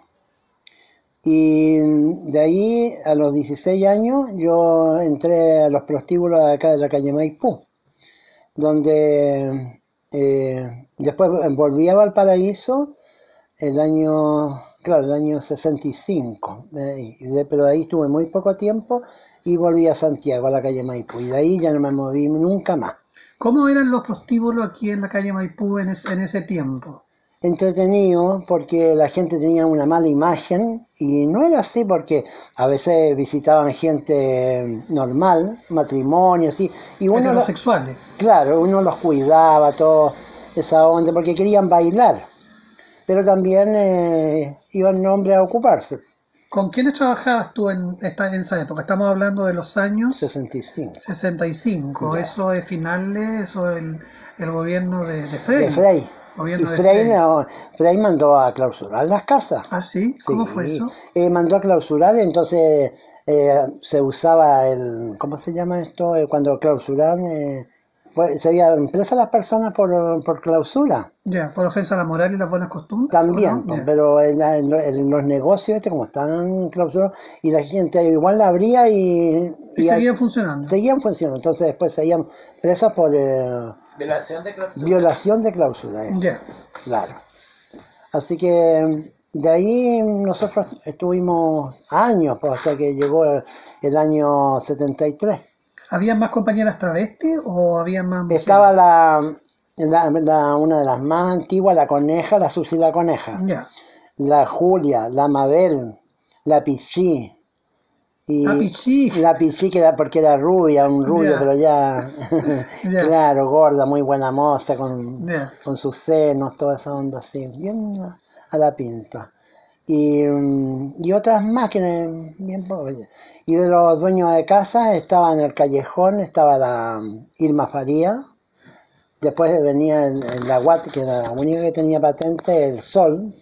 Y de ahí, a los dieciséis años, yo entré a los prostíbulos de acá de la calle Maipú, donde eh, después volví a Valparaíso el año, claro, el año sesenta y cinco, eh, de, pero ahí estuve muy poco tiempo y volví a Santiago, a la calle Maipú, y de ahí ya no me moví nunca más. ¿Cómo eran los prostíbulos aquí en la calle Maipú en, es, en ese tiempo? Entretenido, porque la gente tenía una mala imagen, y no era así porque a veces visitaban gente normal, matrimonio, así, y uno los sexuales. Claro, uno los cuidaba, todo esa onda, porque querían bailar, pero también eh, iban hombres a ocuparse. ¿Con quiénes trabajabas tú en, esta, en esa época? Estamos hablando de los años sesenta y cinco. sesenta y cinco, Ya. Eso es finales, eso es el, el gobierno de, de Frei. De Frei. Y De Frei, Frei. no, Frei mandó a clausurar las casas. ¿Ah, sí? ¿Cómo Sí. fue eso? Eh, mandó a clausurar, entonces eh, se usaba el, ¿cómo se llama esto? Eh, cuando clausuran, eh, pues, se habían preso a las personas por, por clausura. Ya, por ofensa a la moral y las buenas costumbres. También, ¿o no? pues, Ya. pero en, la- en lo- en los negocios, este, como están clausurados, y la gente igual la abría y... Y seguían funcionando. Seguían funcionando, entonces después seguían presas por eh, Violación de clausura. violación de clausura. Eso. Ya. Claro. Así que de ahí nosotros estuvimos años, pues, hasta que llegó el, el año setenta y tres. ¿Había más compañeras travestis o había más mujeres? Estaba la, la- la- una de las más antiguas, la Coneja, la Susi la Coneja, Ya. la Julia, la Mabel, la Pichí. Y La Pichí. La Pichí, que era porque era rubia, un rubio, Ya. pero ya, Ya. claro, gorda, muy buena moza, con, Ya. con sus senos, toda esa onda así, bien a la pinta. Y, mm, y otras más que bien pobres. Y de los dueños de casa estaba en el callejón, estaba la mm, Irma Faría, después venía en, en la Guat, que era la única que tenía patente, el Sol,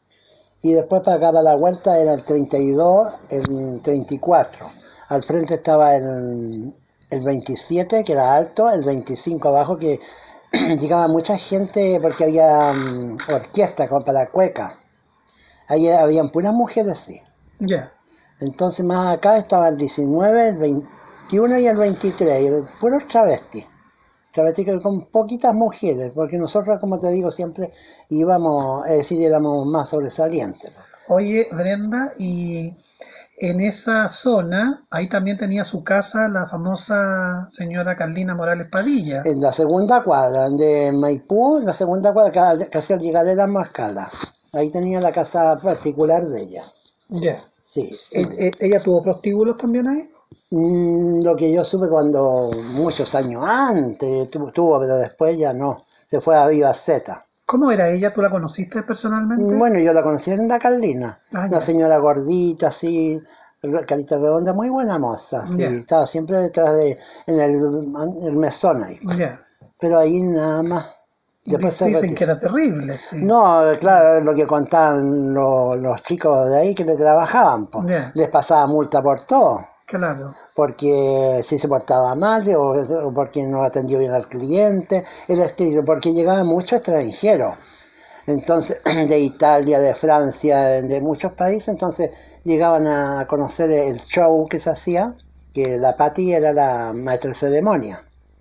y después para acá para la vuelta era el treinta y dos, el treinta y cuatro. Al frente estaba el, el veintisiete, que era alto, el veinticinco abajo, que llegaba mucha gente porque había um, orquesta como para cueca. Ahí habían puras mujeres, sí. Ya. Entonces más acá estaba el diecinueve, el veintiuno y el veintitrés, y el- puros travestis. Travestis que con poquitas mujeres, porque nosotros, como te digo, siempre íbamos, es decir, éramos más sobresalientes. Oye, Brenda, y en esa zona, ahí también tenía su casa la famosa señora Carlina Morales Padilla. En la segunda cuadra de Maipú, en la segunda cuadra, ca- casi al llegar a la Mascala. Ahí tenía la casa particular de ella. Ya. Sí. ¿E- e- ¿Ella tuvo prostíbulos también ahí? Mm, lo que yo supe cuando, muchos años antes, tu- tuvo, pero después ya no. Se fue a Viva Z. ¿Cómo era ella? ¿Tú la conociste personalmente? Bueno, yo la conocí en la Carlina. Ah, Una ya. señora gordita, así, carita redonda, muy buena moza. Sí. Ya. Estaba siempre detrás de, en el, el mesón ahí. Ya. Pero ahí nada más. Después se Dicen retiró. que era terrible, sí. No, claro, lo que contaban lo- los chicos de ahí que le trabajaban, pues. Ya. Les pasaba multa por todo, Claro. porque si se portaba mal o, o porque no atendió bien al cliente, el estilo, porque llegaban muchos extranjeros, entonces de Italia, de Francia, de muchos países, entonces llegaban a conocer el show que se hacía, que la Pati era la maestra de ceremonia.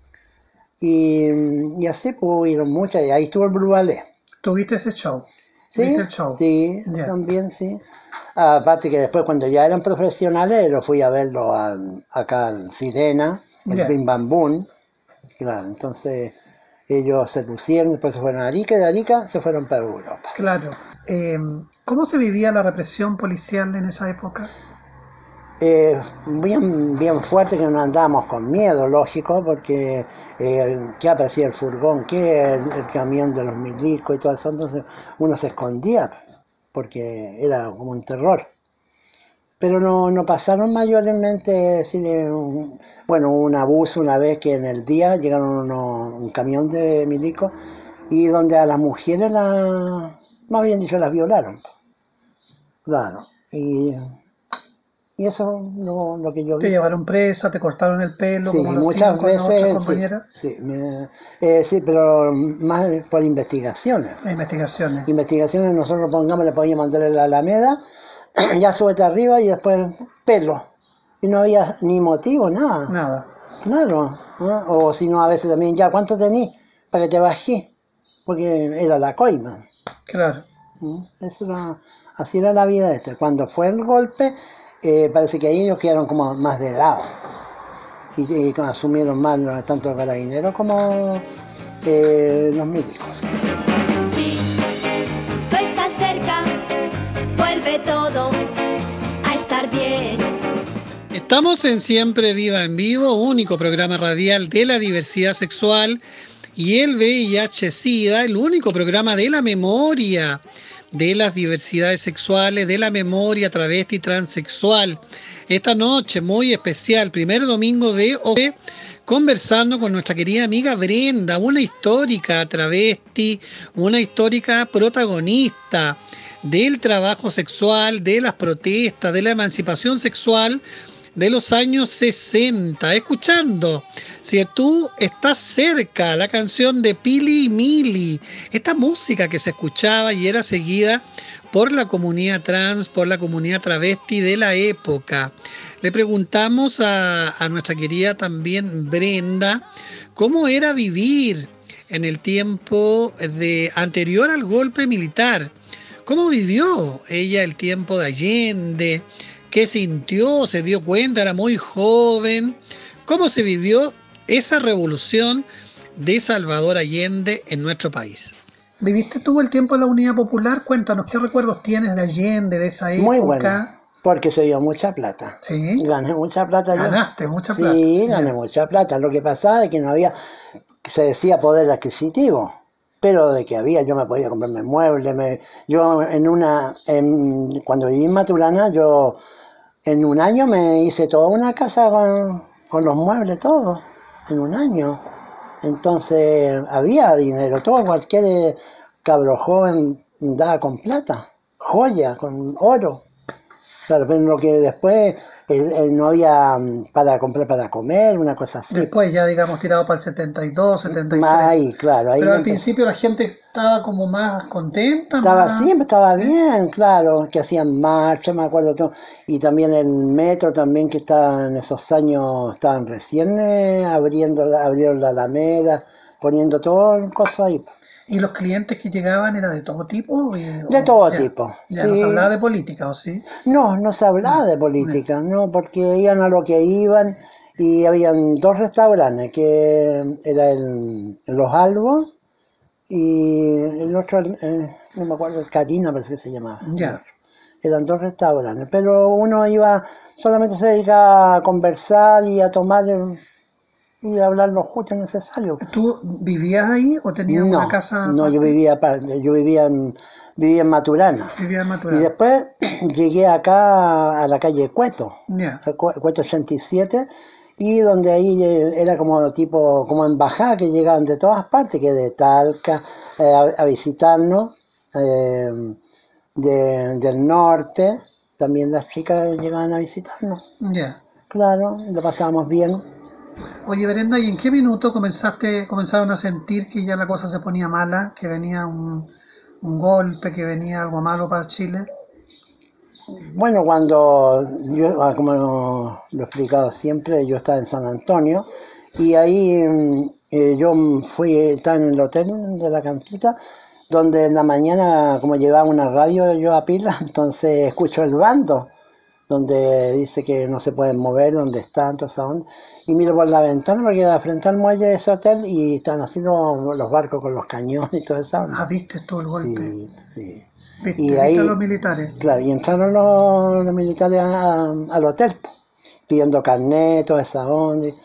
Y, y así pues hubieron muchas, y ahí estuvo el Blue Ballet. ¿Tuviste ese show? Sí, ¿Viste el show? sí, Ya. también sí. Aparte que después cuando ya eran profesionales, lo fui a verlo a- acá en Sirena, el Ya. Bim Bam Boom. Claro, entonces ellos se pusieron, después se fueron a Arica, y de Arica se fueron para Europa. Claro. Eh, ¿Cómo se vivía la represión policial en esa época? Eh, bien, bien fuerte, que no andábamos con miedo, lógico, porque eh, que aparecía el furgón, que el, el camión de los milicos y todo eso, entonces uno se escondía, porque era como un terror. pero no, no pasaron mayormente, decir, un, bueno, un abuso una vez que en el día llegaron uno, un camión de milicos y donde a las mujeres, la, más bien dicho, las violaron. Claro, y, y eso es lo, lo que yo vi. ¿Te llevaron presa, te cortaron el pelo? Sí, como lo muchas hacían con las veces, otras compañeras? sí, sí, me, eh, sí, pero más por investigaciones. Investigaciones. Investigaciones, nosotros pongamos, le podíamos mandarle la Alameda, ya súbete arriba y después pelo. Y no había ni motivo, nada. Nada. Claro, ¿no? O si no, a veces también, ya, ¿cuánto tenís para que te bajé? Porque era la coima. Claro. Eso era, así era la vida esta. Cuando fue el golpe, eh, parece que ahí ellos quedaron como más de lado. Y, y asumieron más tanto los carabineros como eh, los milicos. Sí, tú estás cerca, vuelve todo a estar bien. Estamos en Siempre Viva en Vivo, único programa radial de la diversidad sexual y el V I H-Sida, el único programa de la memoria de las diversidades sexuales, de la memoria travesti transexual. Esta noche muy especial, primer domingo de octubre, conversando con nuestra querida amiga Brenda, una histórica travesti, una histórica protagonista del trabajo sexual, de las protestas, de la emancipación sexual de los años sesenta, escuchando Si tú estás cerca, la canción de Pili y Mili, esta música que se escuchaba y era seguida por la comunidad trans, por la comunidad travesti de la época. Le preguntamos a, a nuestra querida también Brenda cómo era vivir en el tiempo de, anterior al golpe militar. ¿Cómo vivió ella el tiempo de Allende? ¿Qué sintió? ¿Se dio cuenta? Era muy joven. ¿Cómo se vivió esa revolución de Salvador Allende en nuestro país? ¿Viviste tú el tiempo de la Unidad Popular? Cuéntanos, ¿qué recuerdos tienes de Allende, de esa época? Muy bueno, porque se dio mucha plata. Sí. Gané mucha plata. Ganaste yo. mucha plata. Sí, gané Bien. mucha plata. Lo que pasaba es que no había, se decía poder adquisitivo, pero de que había, yo me podía comprarme muebles. Me, yo en una, en, cuando viví en Maturana, yo en un año me hice toda una casa con, con los muebles, todo, en un año. Entonces había dinero, todo, cualquier cabro joven daba con plata, joya, con oro. Claro, pero lo que después eh, eh, no había para comprar para comer, una cosa así. Después ya, digamos, tirado para el setenta y dos, setenta y tres. Ahí, claro. Ahí pero al empezó. principio la gente estaba como más contenta. Estaba más... siempre, estaba bien, claro, que hacían marcha, me acuerdo todo. Y también el metro también, que estaba en esos años, estaban recién eh, abriendo, abrieron la Alameda, poniendo todo cosas ahí. ¿Y los clientes que llegaban eran de todo tipo? De todo ya, tipo. ¿Ya sí. no se hablaba de política o sí? No, no se hablaba no, de política, no. no, porque iban a lo que iban y habían dos restaurantes, que era el, Los Albos y el otro, eh, no me acuerdo, el Carina parece que se llamaba. Ya. Eran dos restaurantes, pero uno iba, solamente se dedicaba a conversar y a tomar... y hablar lo justo necesario. ¿Tú vivías ahí o tenías no, una casa? No, yo vivía, yo vivía en, vivía en Maturana. Vivía en Maturana. Y después llegué acá a la calle Cueto, yeah. Cueto ochenta y siete, y donde ahí era como tipo, como embajada, que llegaban de todas partes, que de Talca, eh, a, a visitarnos, eh, de, del norte, también las chicas llegaban a visitarnos. Ya. Yeah. Claro, lo pasábamos bien. Oye, Brenda, ¿y en qué minuto comenzaste, comenzaron a sentir que ya la cosa se ponía mala, que venía un, un golpe, que venía algo malo para Chile? Bueno, cuando yo, como lo he explicado siempre, yo estaba en San Antonio y ahí eh, yo fui, estaba en el hotel de la Cantuta, donde en la mañana, como llevaba una radio yo a pila, entonces escucho el bando, donde dice que no se pueden mover, donde están, toda esa onda. Y miro por la ventana porque frente al muelle de ese hotel y están así los, los barcos con los cañones y todo eso. Ah, ¿viste tú el golpe? Sí, sí. ¿Viste, y ¿viste ahí, a los militares? Claro, y entraron los, los militares a, a, al hotel pidiendo carnet, toda esa onda.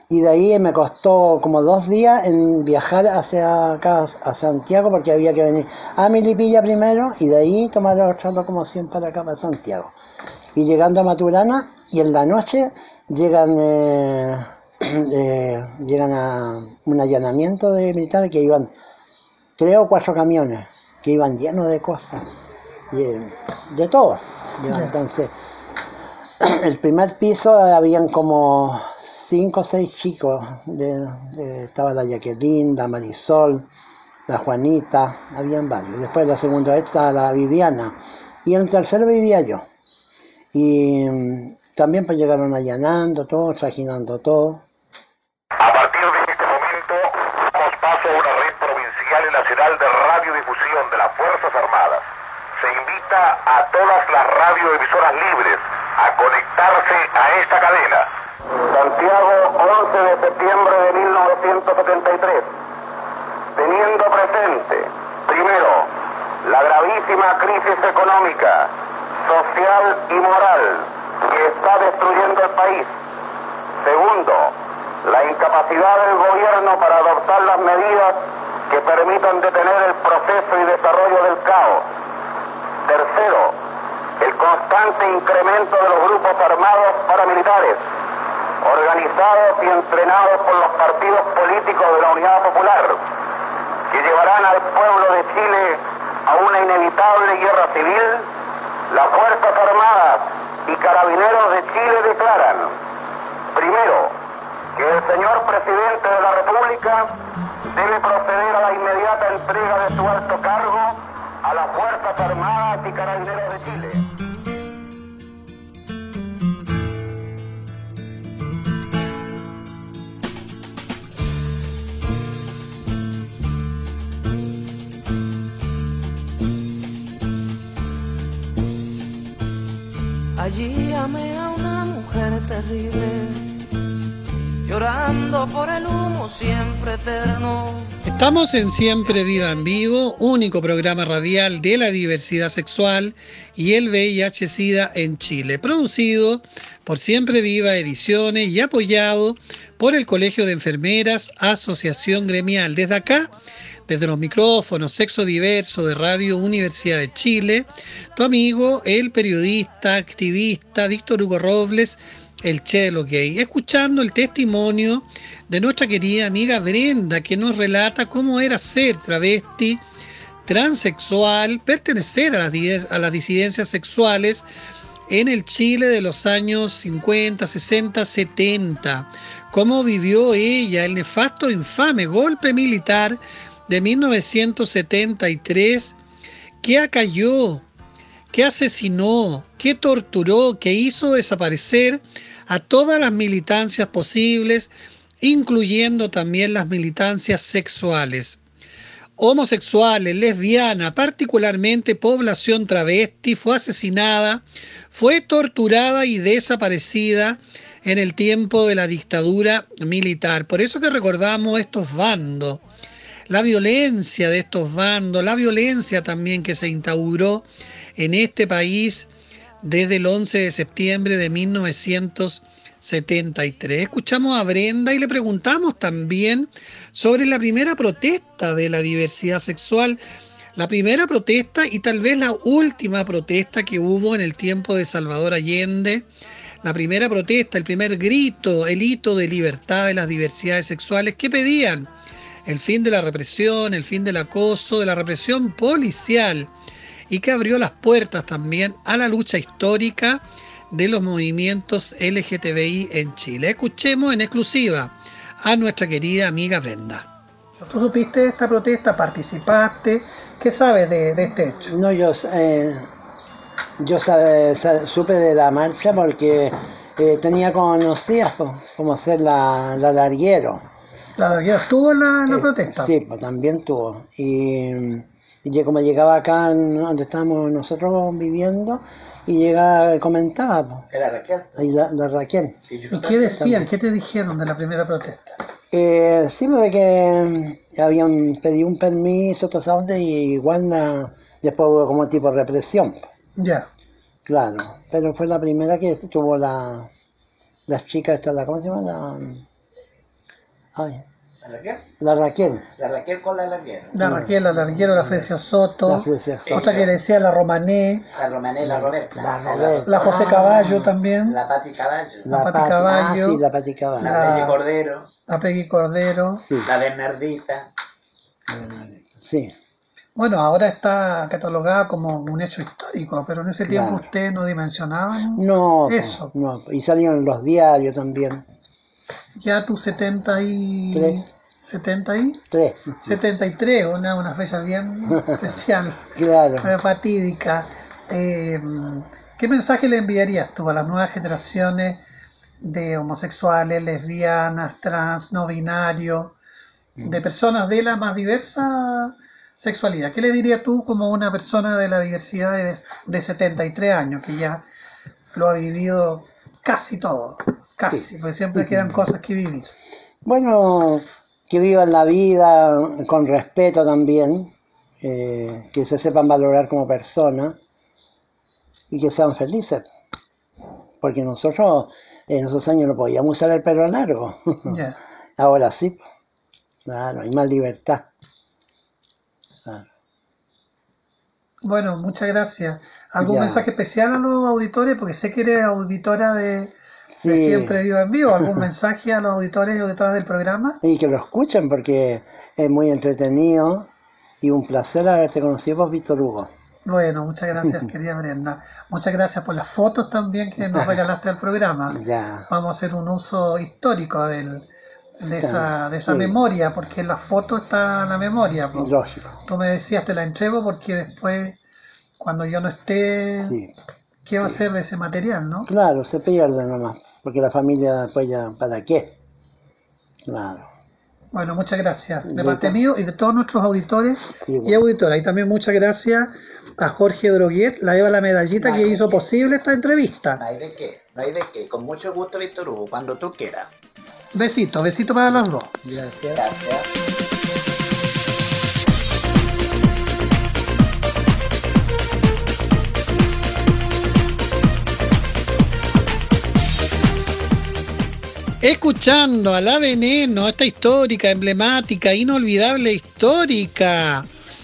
Y de ahí me costó como dos días en viajar hacia acá, a Santiago, porque había que venir a Milipilla primero y de ahí tomar otra locomoción para acá, para Santiago. Y llegando a Maturana, y en la noche llegan eh, eh, llegan a un allanamiento de militares que iban tres o cuatro camiones, que iban llenos de cosas, y, eh, de todo. Yeah. Entonces, el primer piso habían como cinco o seis chicos, de, de, estaba la Jacqueline, la Marisol, la Juanita, habían varios. Después la segunda vez estaba la Viviana, y en el tercero vivía yo. Y también pues llegaron allanando todo, trajinando todo. A partir de este momento damos paso a una red provincial y nacional de radiodifusión de las Fuerzas Armadas. Se invita a todas las radioemisoras libres a conectarse a esta cadena. Santiago, once de septiembre de mil novecientos setenta y tres. Teniendo presente, primero, la gravísima crisis económica, social y moral que está destruyendo el país. Segundo, la incapacidad del gobierno para adoptar las medidas que permitan detener el proceso y desarrollo del caos. Tercero, el constante incremento de los grupos armados paramilitares, organizados y entrenados por los partidos políticos de la Unidad Popular, que llevarán al pueblo de Chile a una inevitable guerra civil. Las Fuerzas Armadas y Carabineros de Chile declaran, primero, que el señor presidente de la República debe proceder a la inmediata entrega de su alto cargo a las Fuerzas Armadas y Carabineros de Chile. Allí amé a una mujer terrible, llorando por el humo siempre eterno. Estamos en Siempre Viva en Vivo, único programa radial de la diversidad sexual y el V I H-Sida en Chile, producido por Siempre Viva Ediciones y apoyado por el Colegio de Enfermeras, Asociación Gremial. Desde acá, desde los micrófonos Sexo Diverso de Radio Universidad de Chile, tu amigo, el periodista, activista Víctor Hugo Robles, el Chelo Gay, escuchando el testimonio de nuestra querida amiga Brenda, que nos relata cómo era ser travesti, transexual, pertenecer a las, a las disidencias sexuales en el Chile de los años cincuenta, sesenta, setenta, cómo vivió ella el nefasto, infame golpe militar de mil novecientos setenta y tres, que acalló, que asesinó, que torturó, que hizo desaparecer a todas las militancias posibles, incluyendo también las militancias sexuales. Homosexuales, lesbianas, particularmente población travesti, fue asesinada, fue torturada y desaparecida en el tiempo de la dictadura militar. Por eso que recordamos estos bandos, la violencia de estos bandos, la violencia también que se instauró en este país desde el once de septiembre de mil novecientos setenta y tres. Escuchamos a Brenda y le preguntamos también sobre la primera protesta de la diversidad sexual, la primera protesta y tal vez la última protesta que hubo en el tiempo de Salvador Allende, la primera protesta, el primer grito, el hito de libertad de las diversidades sexuales que pedían el fin de la represión, el fin del acoso, de la represión policial, y que abrió las puertas también a la lucha histórica de los movimientos L G T B I en Chile. Escuchemos en exclusiva a nuestra querida amiga Brenda. ¿Tú supiste de esta protesta? ¿Participaste? ¿Qué sabes de, de este hecho? No, yo, eh, yo sabe, sabe, supe de la marcha porque eh, tenía conocidas como ser la, la Larguero. ¿La Larguero estuvo en la, en la eh, protesta? Sí, pues también tuvo. Y, y como llegaba acá donde estábamos nosotros viviendo, y llegaba, comentaba. ¿Era Raquel? Y la, la Raquel. ¿Y, ¿Y qué decían? También. ¿Qué te dijeron de la primera protesta? Eh, sí, de que habían pedido un permiso, todo eso, y igual la, después hubo como tipo de represión. Ya. Claro, pero fue la primera que tuvo la, las chicas, esta, la, ¿cómo se llama? La, Ay. ¿La Raquel? La Raquel. La Raquel con la Larguero. La Raquel, la Larguero, la Fresia Soto. La Fresia Soto. Otra que le decía la Romané. La Romané, la Roberta. La Roberta. La José Caballo también. La Pati Caballo. La, la Pati Caballo. Ah, sí, la Pati Caballo. La, la Peggy Cordero. La Peggy Cordero. Sí. La Bernardita. Sí. Bueno, ahora está catalogada como un hecho histórico, pero en ese tiempo Claro. usted no dimensionaba No, eso. No, y salieron en los diarios también. Ya tu setenta y... Tres. ¿setenta y? Tres. setenta y tres, una, una fecha bien especial. Claro. Fatídica. Eh, ¿Qué mensaje le enviarías tú a las nuevas generaciones de homosexuales, lesbianas, trans, no binarios, de personas de la más diversa sexualidad? ¿Qué le dirías tú como una persona de la diversidad de, de setenta y tres años, que ya lo ha vivido casi todo? Casi, sí. Porque siempre quedan cosas que vivir. Bueno, que vivan la vida con respeto también, eh, que se sepan valorar como personas y que sean felices. Porque nosotros en esos años no podíamos usar el pelo largo. Yeah. Ahora sí. Claro, hay más libertad. Claro. Bueno, muchas gracias. ¿Algún Ya. mensaje especial a los auditores? Porque sé que eres auditora de, Sí. de Siempre Viva en Vivo. ¿Algún mensaje a los auditores y auditoras del programa? Y que lo escuchen porque es muy entretenido y un placer haberte conocido por Víctor Hugo. Bueno, muchas gracias, querida Brenda. Muchas gracias por las fotos también que nos regalaste al programa. Ya. Vamos a hacer un uso histórico del, de esa, de esa Sí. memoria, porque en la foto está la memoria. Pues. Lógico. Tú me decías, te la entrego porque después, cuando yo no esté, Sí. ¿qué va a hacer de ese material, no? Claro, se pierde nomás, porque la familia después ya, ¿para qué? Claro. Bueno, muchas gracias de De parte to- mío y de todos nuestros auditores Sí, y bueno. auditoras. Y también muchas gracias a Jorge Droguet, la Eva la medallita que hizo posible esta entrevista. No hay de qué, no hay de qué. Con mucho gusto, Víctor Hugo, cuando tú quieras. Besito, besito para los dos. Gracias. Gracias. Escuchando a La Veneno, esta histórica, emblemática, inolvidable histórica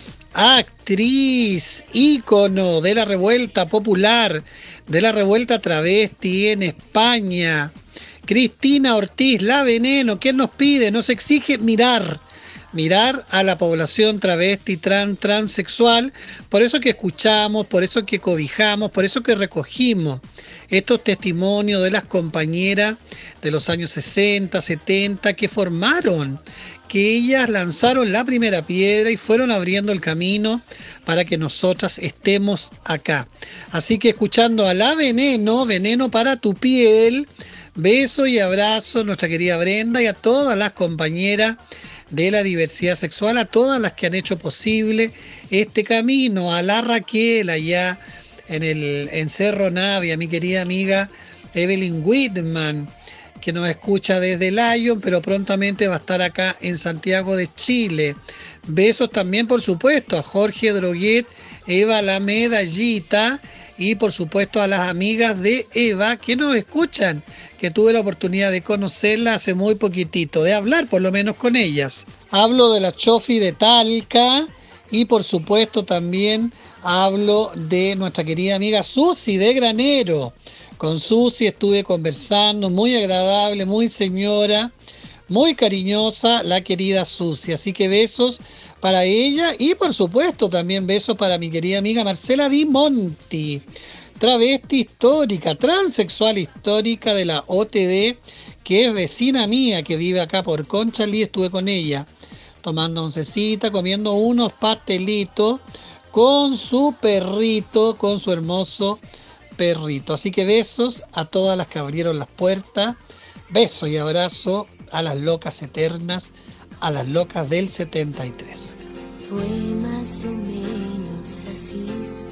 actriz, ícono de la revuelta popular, de la revuelta travesti en España, Cristina Ortiz, La Veneno. ¿Quién nos pide? Nos exige mirar, mirar a la población travesti, trans, transexual. Por eso que escuchamos, por eso que cobijamos, por eso que recogimos estos testimonios de las compañeras de los años sesenta, setenta, que formaron, que ellas lanzaron la primera piedra y fueron abriendo el camino para que nosotras estemos acá. Así que escuchando a La Veneno, Veneno para tu piel, beso y abrazo a nuestra querida Brenda y a todas las compañeras de la diversidad sexual, a todas las que han hecho posible este camino, a la Raquel allá en el en Cerro Navia, a mi querida amiga Evelyn Whitman, que nos escucha desde Lyon, pero prontamente va a estar acá en Santiago de Chile. Besos también, por supuesto, a Jorge Droguet, Eva la medallita y por supuesto a las amigas de Eva que nos escuchan, que tuve la oportunidad de conocerla hace muy poquitito, de hablar por lo menos con ellas. Hablo de la Chofi de Talca y por supuesto también hablo de nuestra querida amiga Susi de Granero. Con Susi estuve conversando, muy agradable, muy señora, muy cariñosa la querida Susi. Así que besos para ella y por supuesto también besos para mi querida amiga Marcela Di Monti, travesti histórica, transexual histórica de la O T D, que es vecina mía, que vive acá por Conchalí. Estuve con ella tomando oncecita, comiendo unos pastelitos con su perrito, con su hermoso perrito. Así que besos a todas las que abrieron las puertas, beso y abrazo a las locas eternas, a las locas del setenta y tres. Fue más o menos así.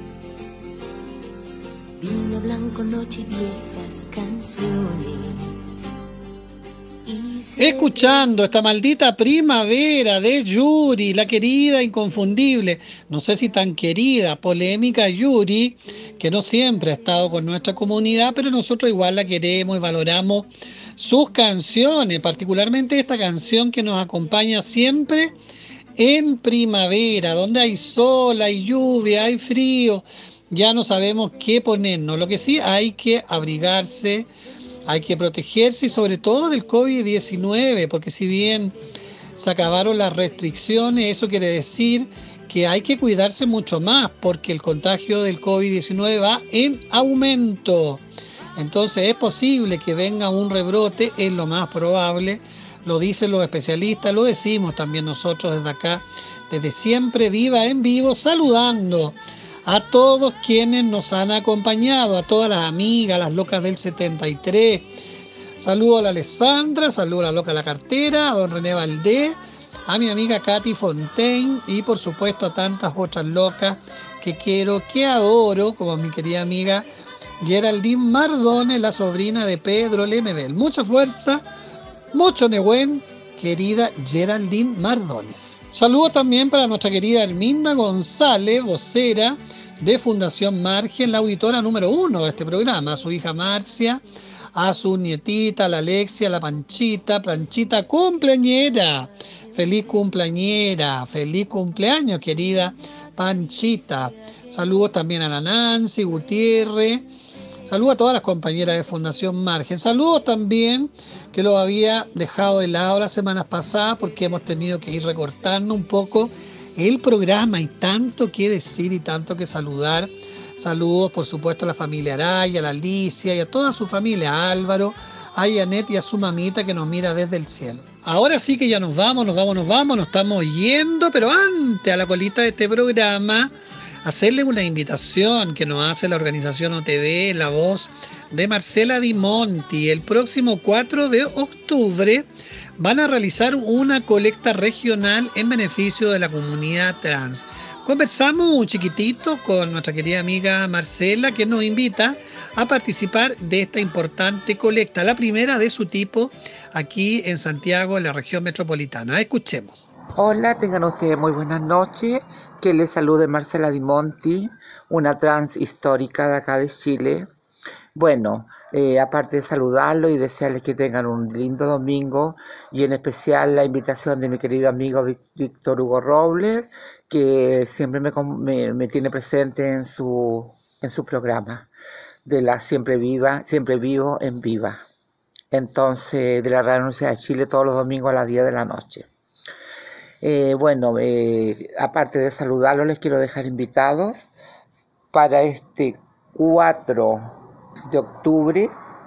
Vino blanco, noche y viejas canciones. Escuchando esta maldita primavera de Yuri, la querida, inconfundible, no sé si tan querida, polémica Yuri, que no siempre ha estado con nuestra comunidad, pero nosotros igual la queremos y valoramos sus canciones, particularmente esta canción que nos acompaña siempre en primavera, donde hay sol, hay lluvia, hay frío, ya no sabemos qué ponernos. Lo que sí, hay que abrigarse, hay que protegerse y sobre todo del COVID diecinueve, porque si bien se acabaron las restricciones, eso quiere decir que hay que cuidarse mucho más, porque el contagio del COVID diecinueve va en aumento. Entonces es posible que venga un rebrote, es lo más probable, lo dicen los especialistas, lo decimos también nosotros desde acá, desde Siempre Viva en Vivo, saludando a todos quienes nos han acompañado, a todas las amigas, las locas del setenta y tres. Saludo a la Alessandra, saludo a la loca de la cartera, a don René Valdés, a mi amiga Katy Fontaine y por supuesto a tantas otras locas que quiero, que adoro, como mi querida amiga Geraldine Mardones, la sobrina de Pedro Lemebel. Mucha fuerza, mucho Nehuen, querida Geraldine Mardones. Saludos también para nuestra querida Herminda González, vocera de Fundación Margen, la auditora número uno de este programa, a su hija Marcia, a su nietita, la Alexia, la Panchita, Panchita cumpleañera. Feliz cumpleañera, feliz cumpleaños, querida Panchita. Saludos también a la Nancy Gutiérrez. Saludos a todas las compañeras de Fundación Margen. Saludos también, que lo había dejado de lado las semanas pasadas porque hemos tenido que ir recortando un poco el programa. Hay tanto que decir y tanto que saludar. Saludos, por supuesto, a la familia Araya, a la Alicia y a toda su familia, a Álvaro, a Janet y a su mamita que nos mira desde el cielo. Ahora sí que ya nos vamos, nos vamos, nos vamos, nos estamos yendo, pero antes a la colita de este programa, hacerle una invitación que nos hace la organización O T D, la voz de Marcela Di Monti. El próximo cuatro de octubre van a realizar una colecta regional en beneficio de la comunidad trans. Conversamos un chiquitito con nuestra querida amiga Marcela, que nos invita a participar de esta importante colecta, la primera de su tipo aquí en Santiago, en la región metropolitana. Escuchemos. Hola, tengan ustedes muy buenas noches. Que les salude Marcela Di Monti, una trans histórica de acá de Chile. Bueno, eh, aparte de saludarlos y desearles que tengan un lindo domingo, y en especial la invitación de mi querido amigo Víctor Hugo Robles, que siempre me, me, me tiene presente en su, en su programa de la Siempre Viva, Siempre Vivo en Viva. Entonces, de la Radio Universidad de Chile todos los domingos a las diez de la noche. Eh, bueno, eh, aparte de saludarlos, les quiero dejar invitados para este cuatro de octubre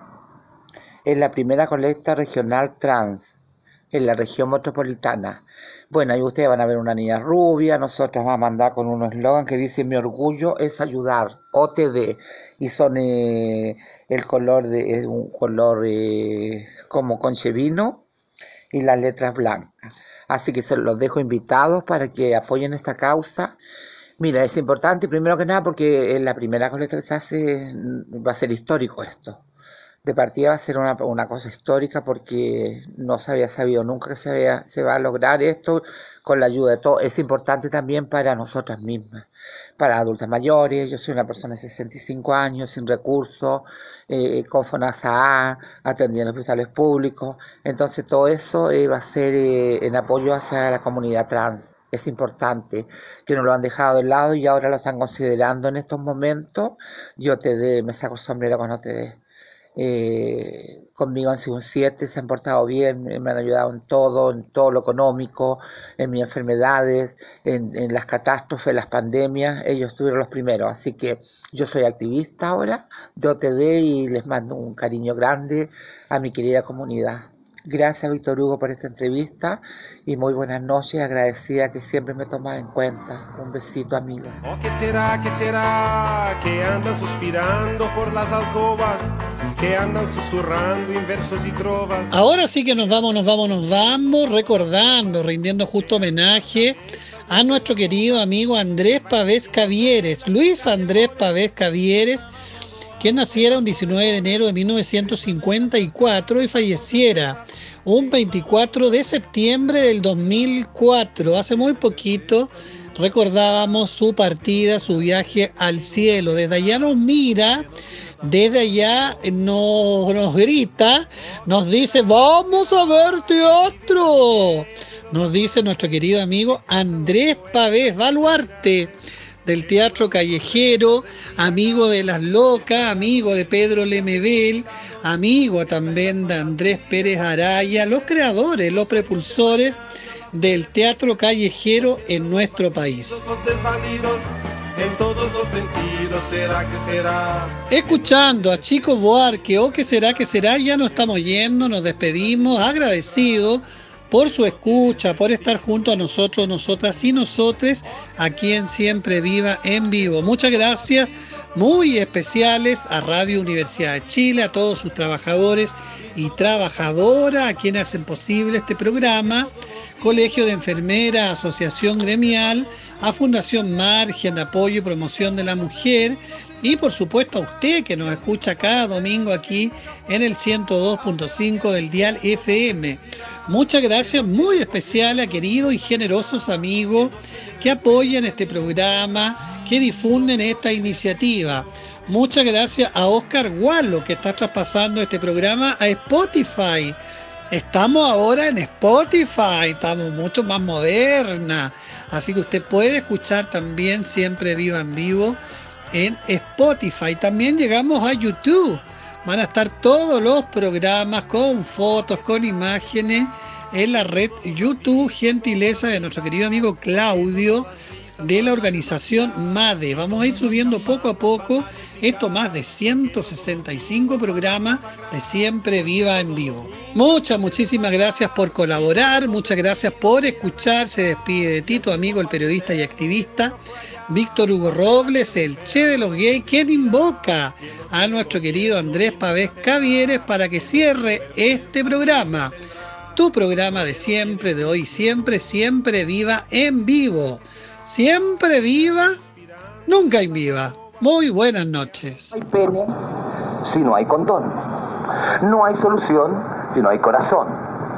en la primera colecta regional trans en la región metropolitana. Bueno, ahí ustedes van a ver una niña rubia, nosotras vamos a mandar con un eslogan que dice: mi orgullo es ayudar, O T D, y son eh, el color de es un color eh, como conche vino y las letras blancas. Así que se los dejo invitados para que apoyen esta causa. Mira, es importante primero que nada porque en la primera colecta que se hace va a ser histórico esto. De partida va a ser una, una cosa histórica porque no se había sabido nunca que se, había, se va a lograr esto con la ayuda de todos. Es importante también para nosotras mismas, para adultas mayores. Yo soy una persona de sesenta y cinco años, sin recursos, eh, con FONASA, atendiendo hospitales públicos. Entonces todo eso eh, va a ser eh, en apoyo hacia la comunidad trans. Es importante que nos lo han dejado de lado y ahora lo están considerando en estos momentos. Yo te dé, me saco el sombrero con O T D. Eh, conmigo han sido un siete, se han portado bien, me han ayudado en todo, en todo lo económico, en mis enfermedades, en, en las catástrofes, las pandemias. Ellos estuvieron los primeros, así que yo soy activista ahora de O T D y les mando un cariño grande a mi querida comunidad. Gracias, Víctor Hugo, por esta entrevista y muy buenas noches, agradecida que siempre me tomas en cuenta. Un besito, amigo. Oh, ¿qué será, qué será? Que andan suspirando por las alcobas, que andan susurrando en versos y trovas. Ahora sí que nos vamos, nos vamos, nos vamos, recordando, rindiendo justo homenaje a nuestro querido amigo Andrés Pavés Cavieres, Luis Andrés Pavés Cavieres, que naciera un diecinueve de enero de mil novecientos cincuenta y cuatro y falleciera un veinticuatro de septiembre del dos mil cuatro. Hace muy poquito recordábamos su partida, su viaje al cielo. Desde allá nos mira desde allá nos, nos grita, nos dice, vamos a ver teatro. Nos dice nuestro querido amigo Andrés Pavés Baluarte, del Teatro Callejero, amigo de Las Locas, amigo de Pedro Lemebel, amigo también de Andrés Pérez Araya, los creadores, los propulsores del Teatro Callejero en nuestro país. En todos los sentidos, ¿será que será? Escuchando a Chico Buarque, o qué será que será, ya nos estamos yendo, nos despedimos, agradecidos por su escucha, por estar junto a nosotros, nosotras y nosotres, aquí en Siempre Viva en Vivo. Muchas gracias, muy especiales a Radio Universidad de Chile, a todos sus trabajadores y trabajadoras, a quienes hacen posible este programa, Colegio de Enfermeras, Asociación Gremial, a Fundación Margen, Apoyo y Promoción de la Mujer, y por supuesto a usted que nos escucha cada domingo aquí en el ciento dos punto cinco del dial F M. Muchas gracias muy especiales a queridos y generosos amigos que apoyan este programa, que difunden esta iniciativa. Muchas gracias a Oscar Gualo, que está traspasando este programa a Spotify. Estamos ahora en Spotify, estamos mucho más moderna, así que usted puede escuchar también Siempre Viva en Vivo en Spotify. También llegamos a YouTube, van a estar todos los programas con fotos, con imágenes en la red YouTube, gentileza de nuestro querido amigo Claudio de la organización MADE. Vamos a ir subiendo poco a poco estos más de ciento sesenta y cinco programas de Siempre Viva en Vivo. Muchas, muchísimas gracias por colaborar, muchas gracias por escuchar. Se despide de ti tu amigo, el periodista y activista Víctor Hugo Robles, el Che de los Gays, quien invoca a nuestro querido Andrés Pavés Cavieres para que cierre este programa. Tu programa de siempre, de hoy siempre, Siempre Viva en Vivo. Siempre viva, nunca en viva. Muy buenas noches. No hay pene si no hay condón. No hay solución si no hay corazón.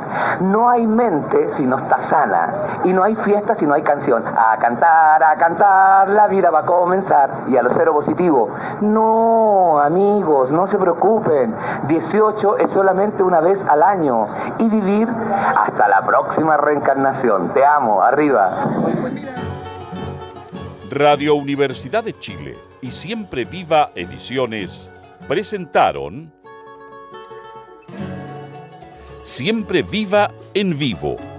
No hay mente si no está sana. Y no hay fiesta si no hay canción. A cantar, a cantar, la vida va a comenzar. Y a lo cero positivo. No, amigos, no se preocupen. dieciocho es solamente una vez al año. Y vivir hasta la próxima reencarnación. Te amo, arriba. Radio Universidad de Chile y Siempre Viva Ediciones presentaron Siempre Viva en Vivo.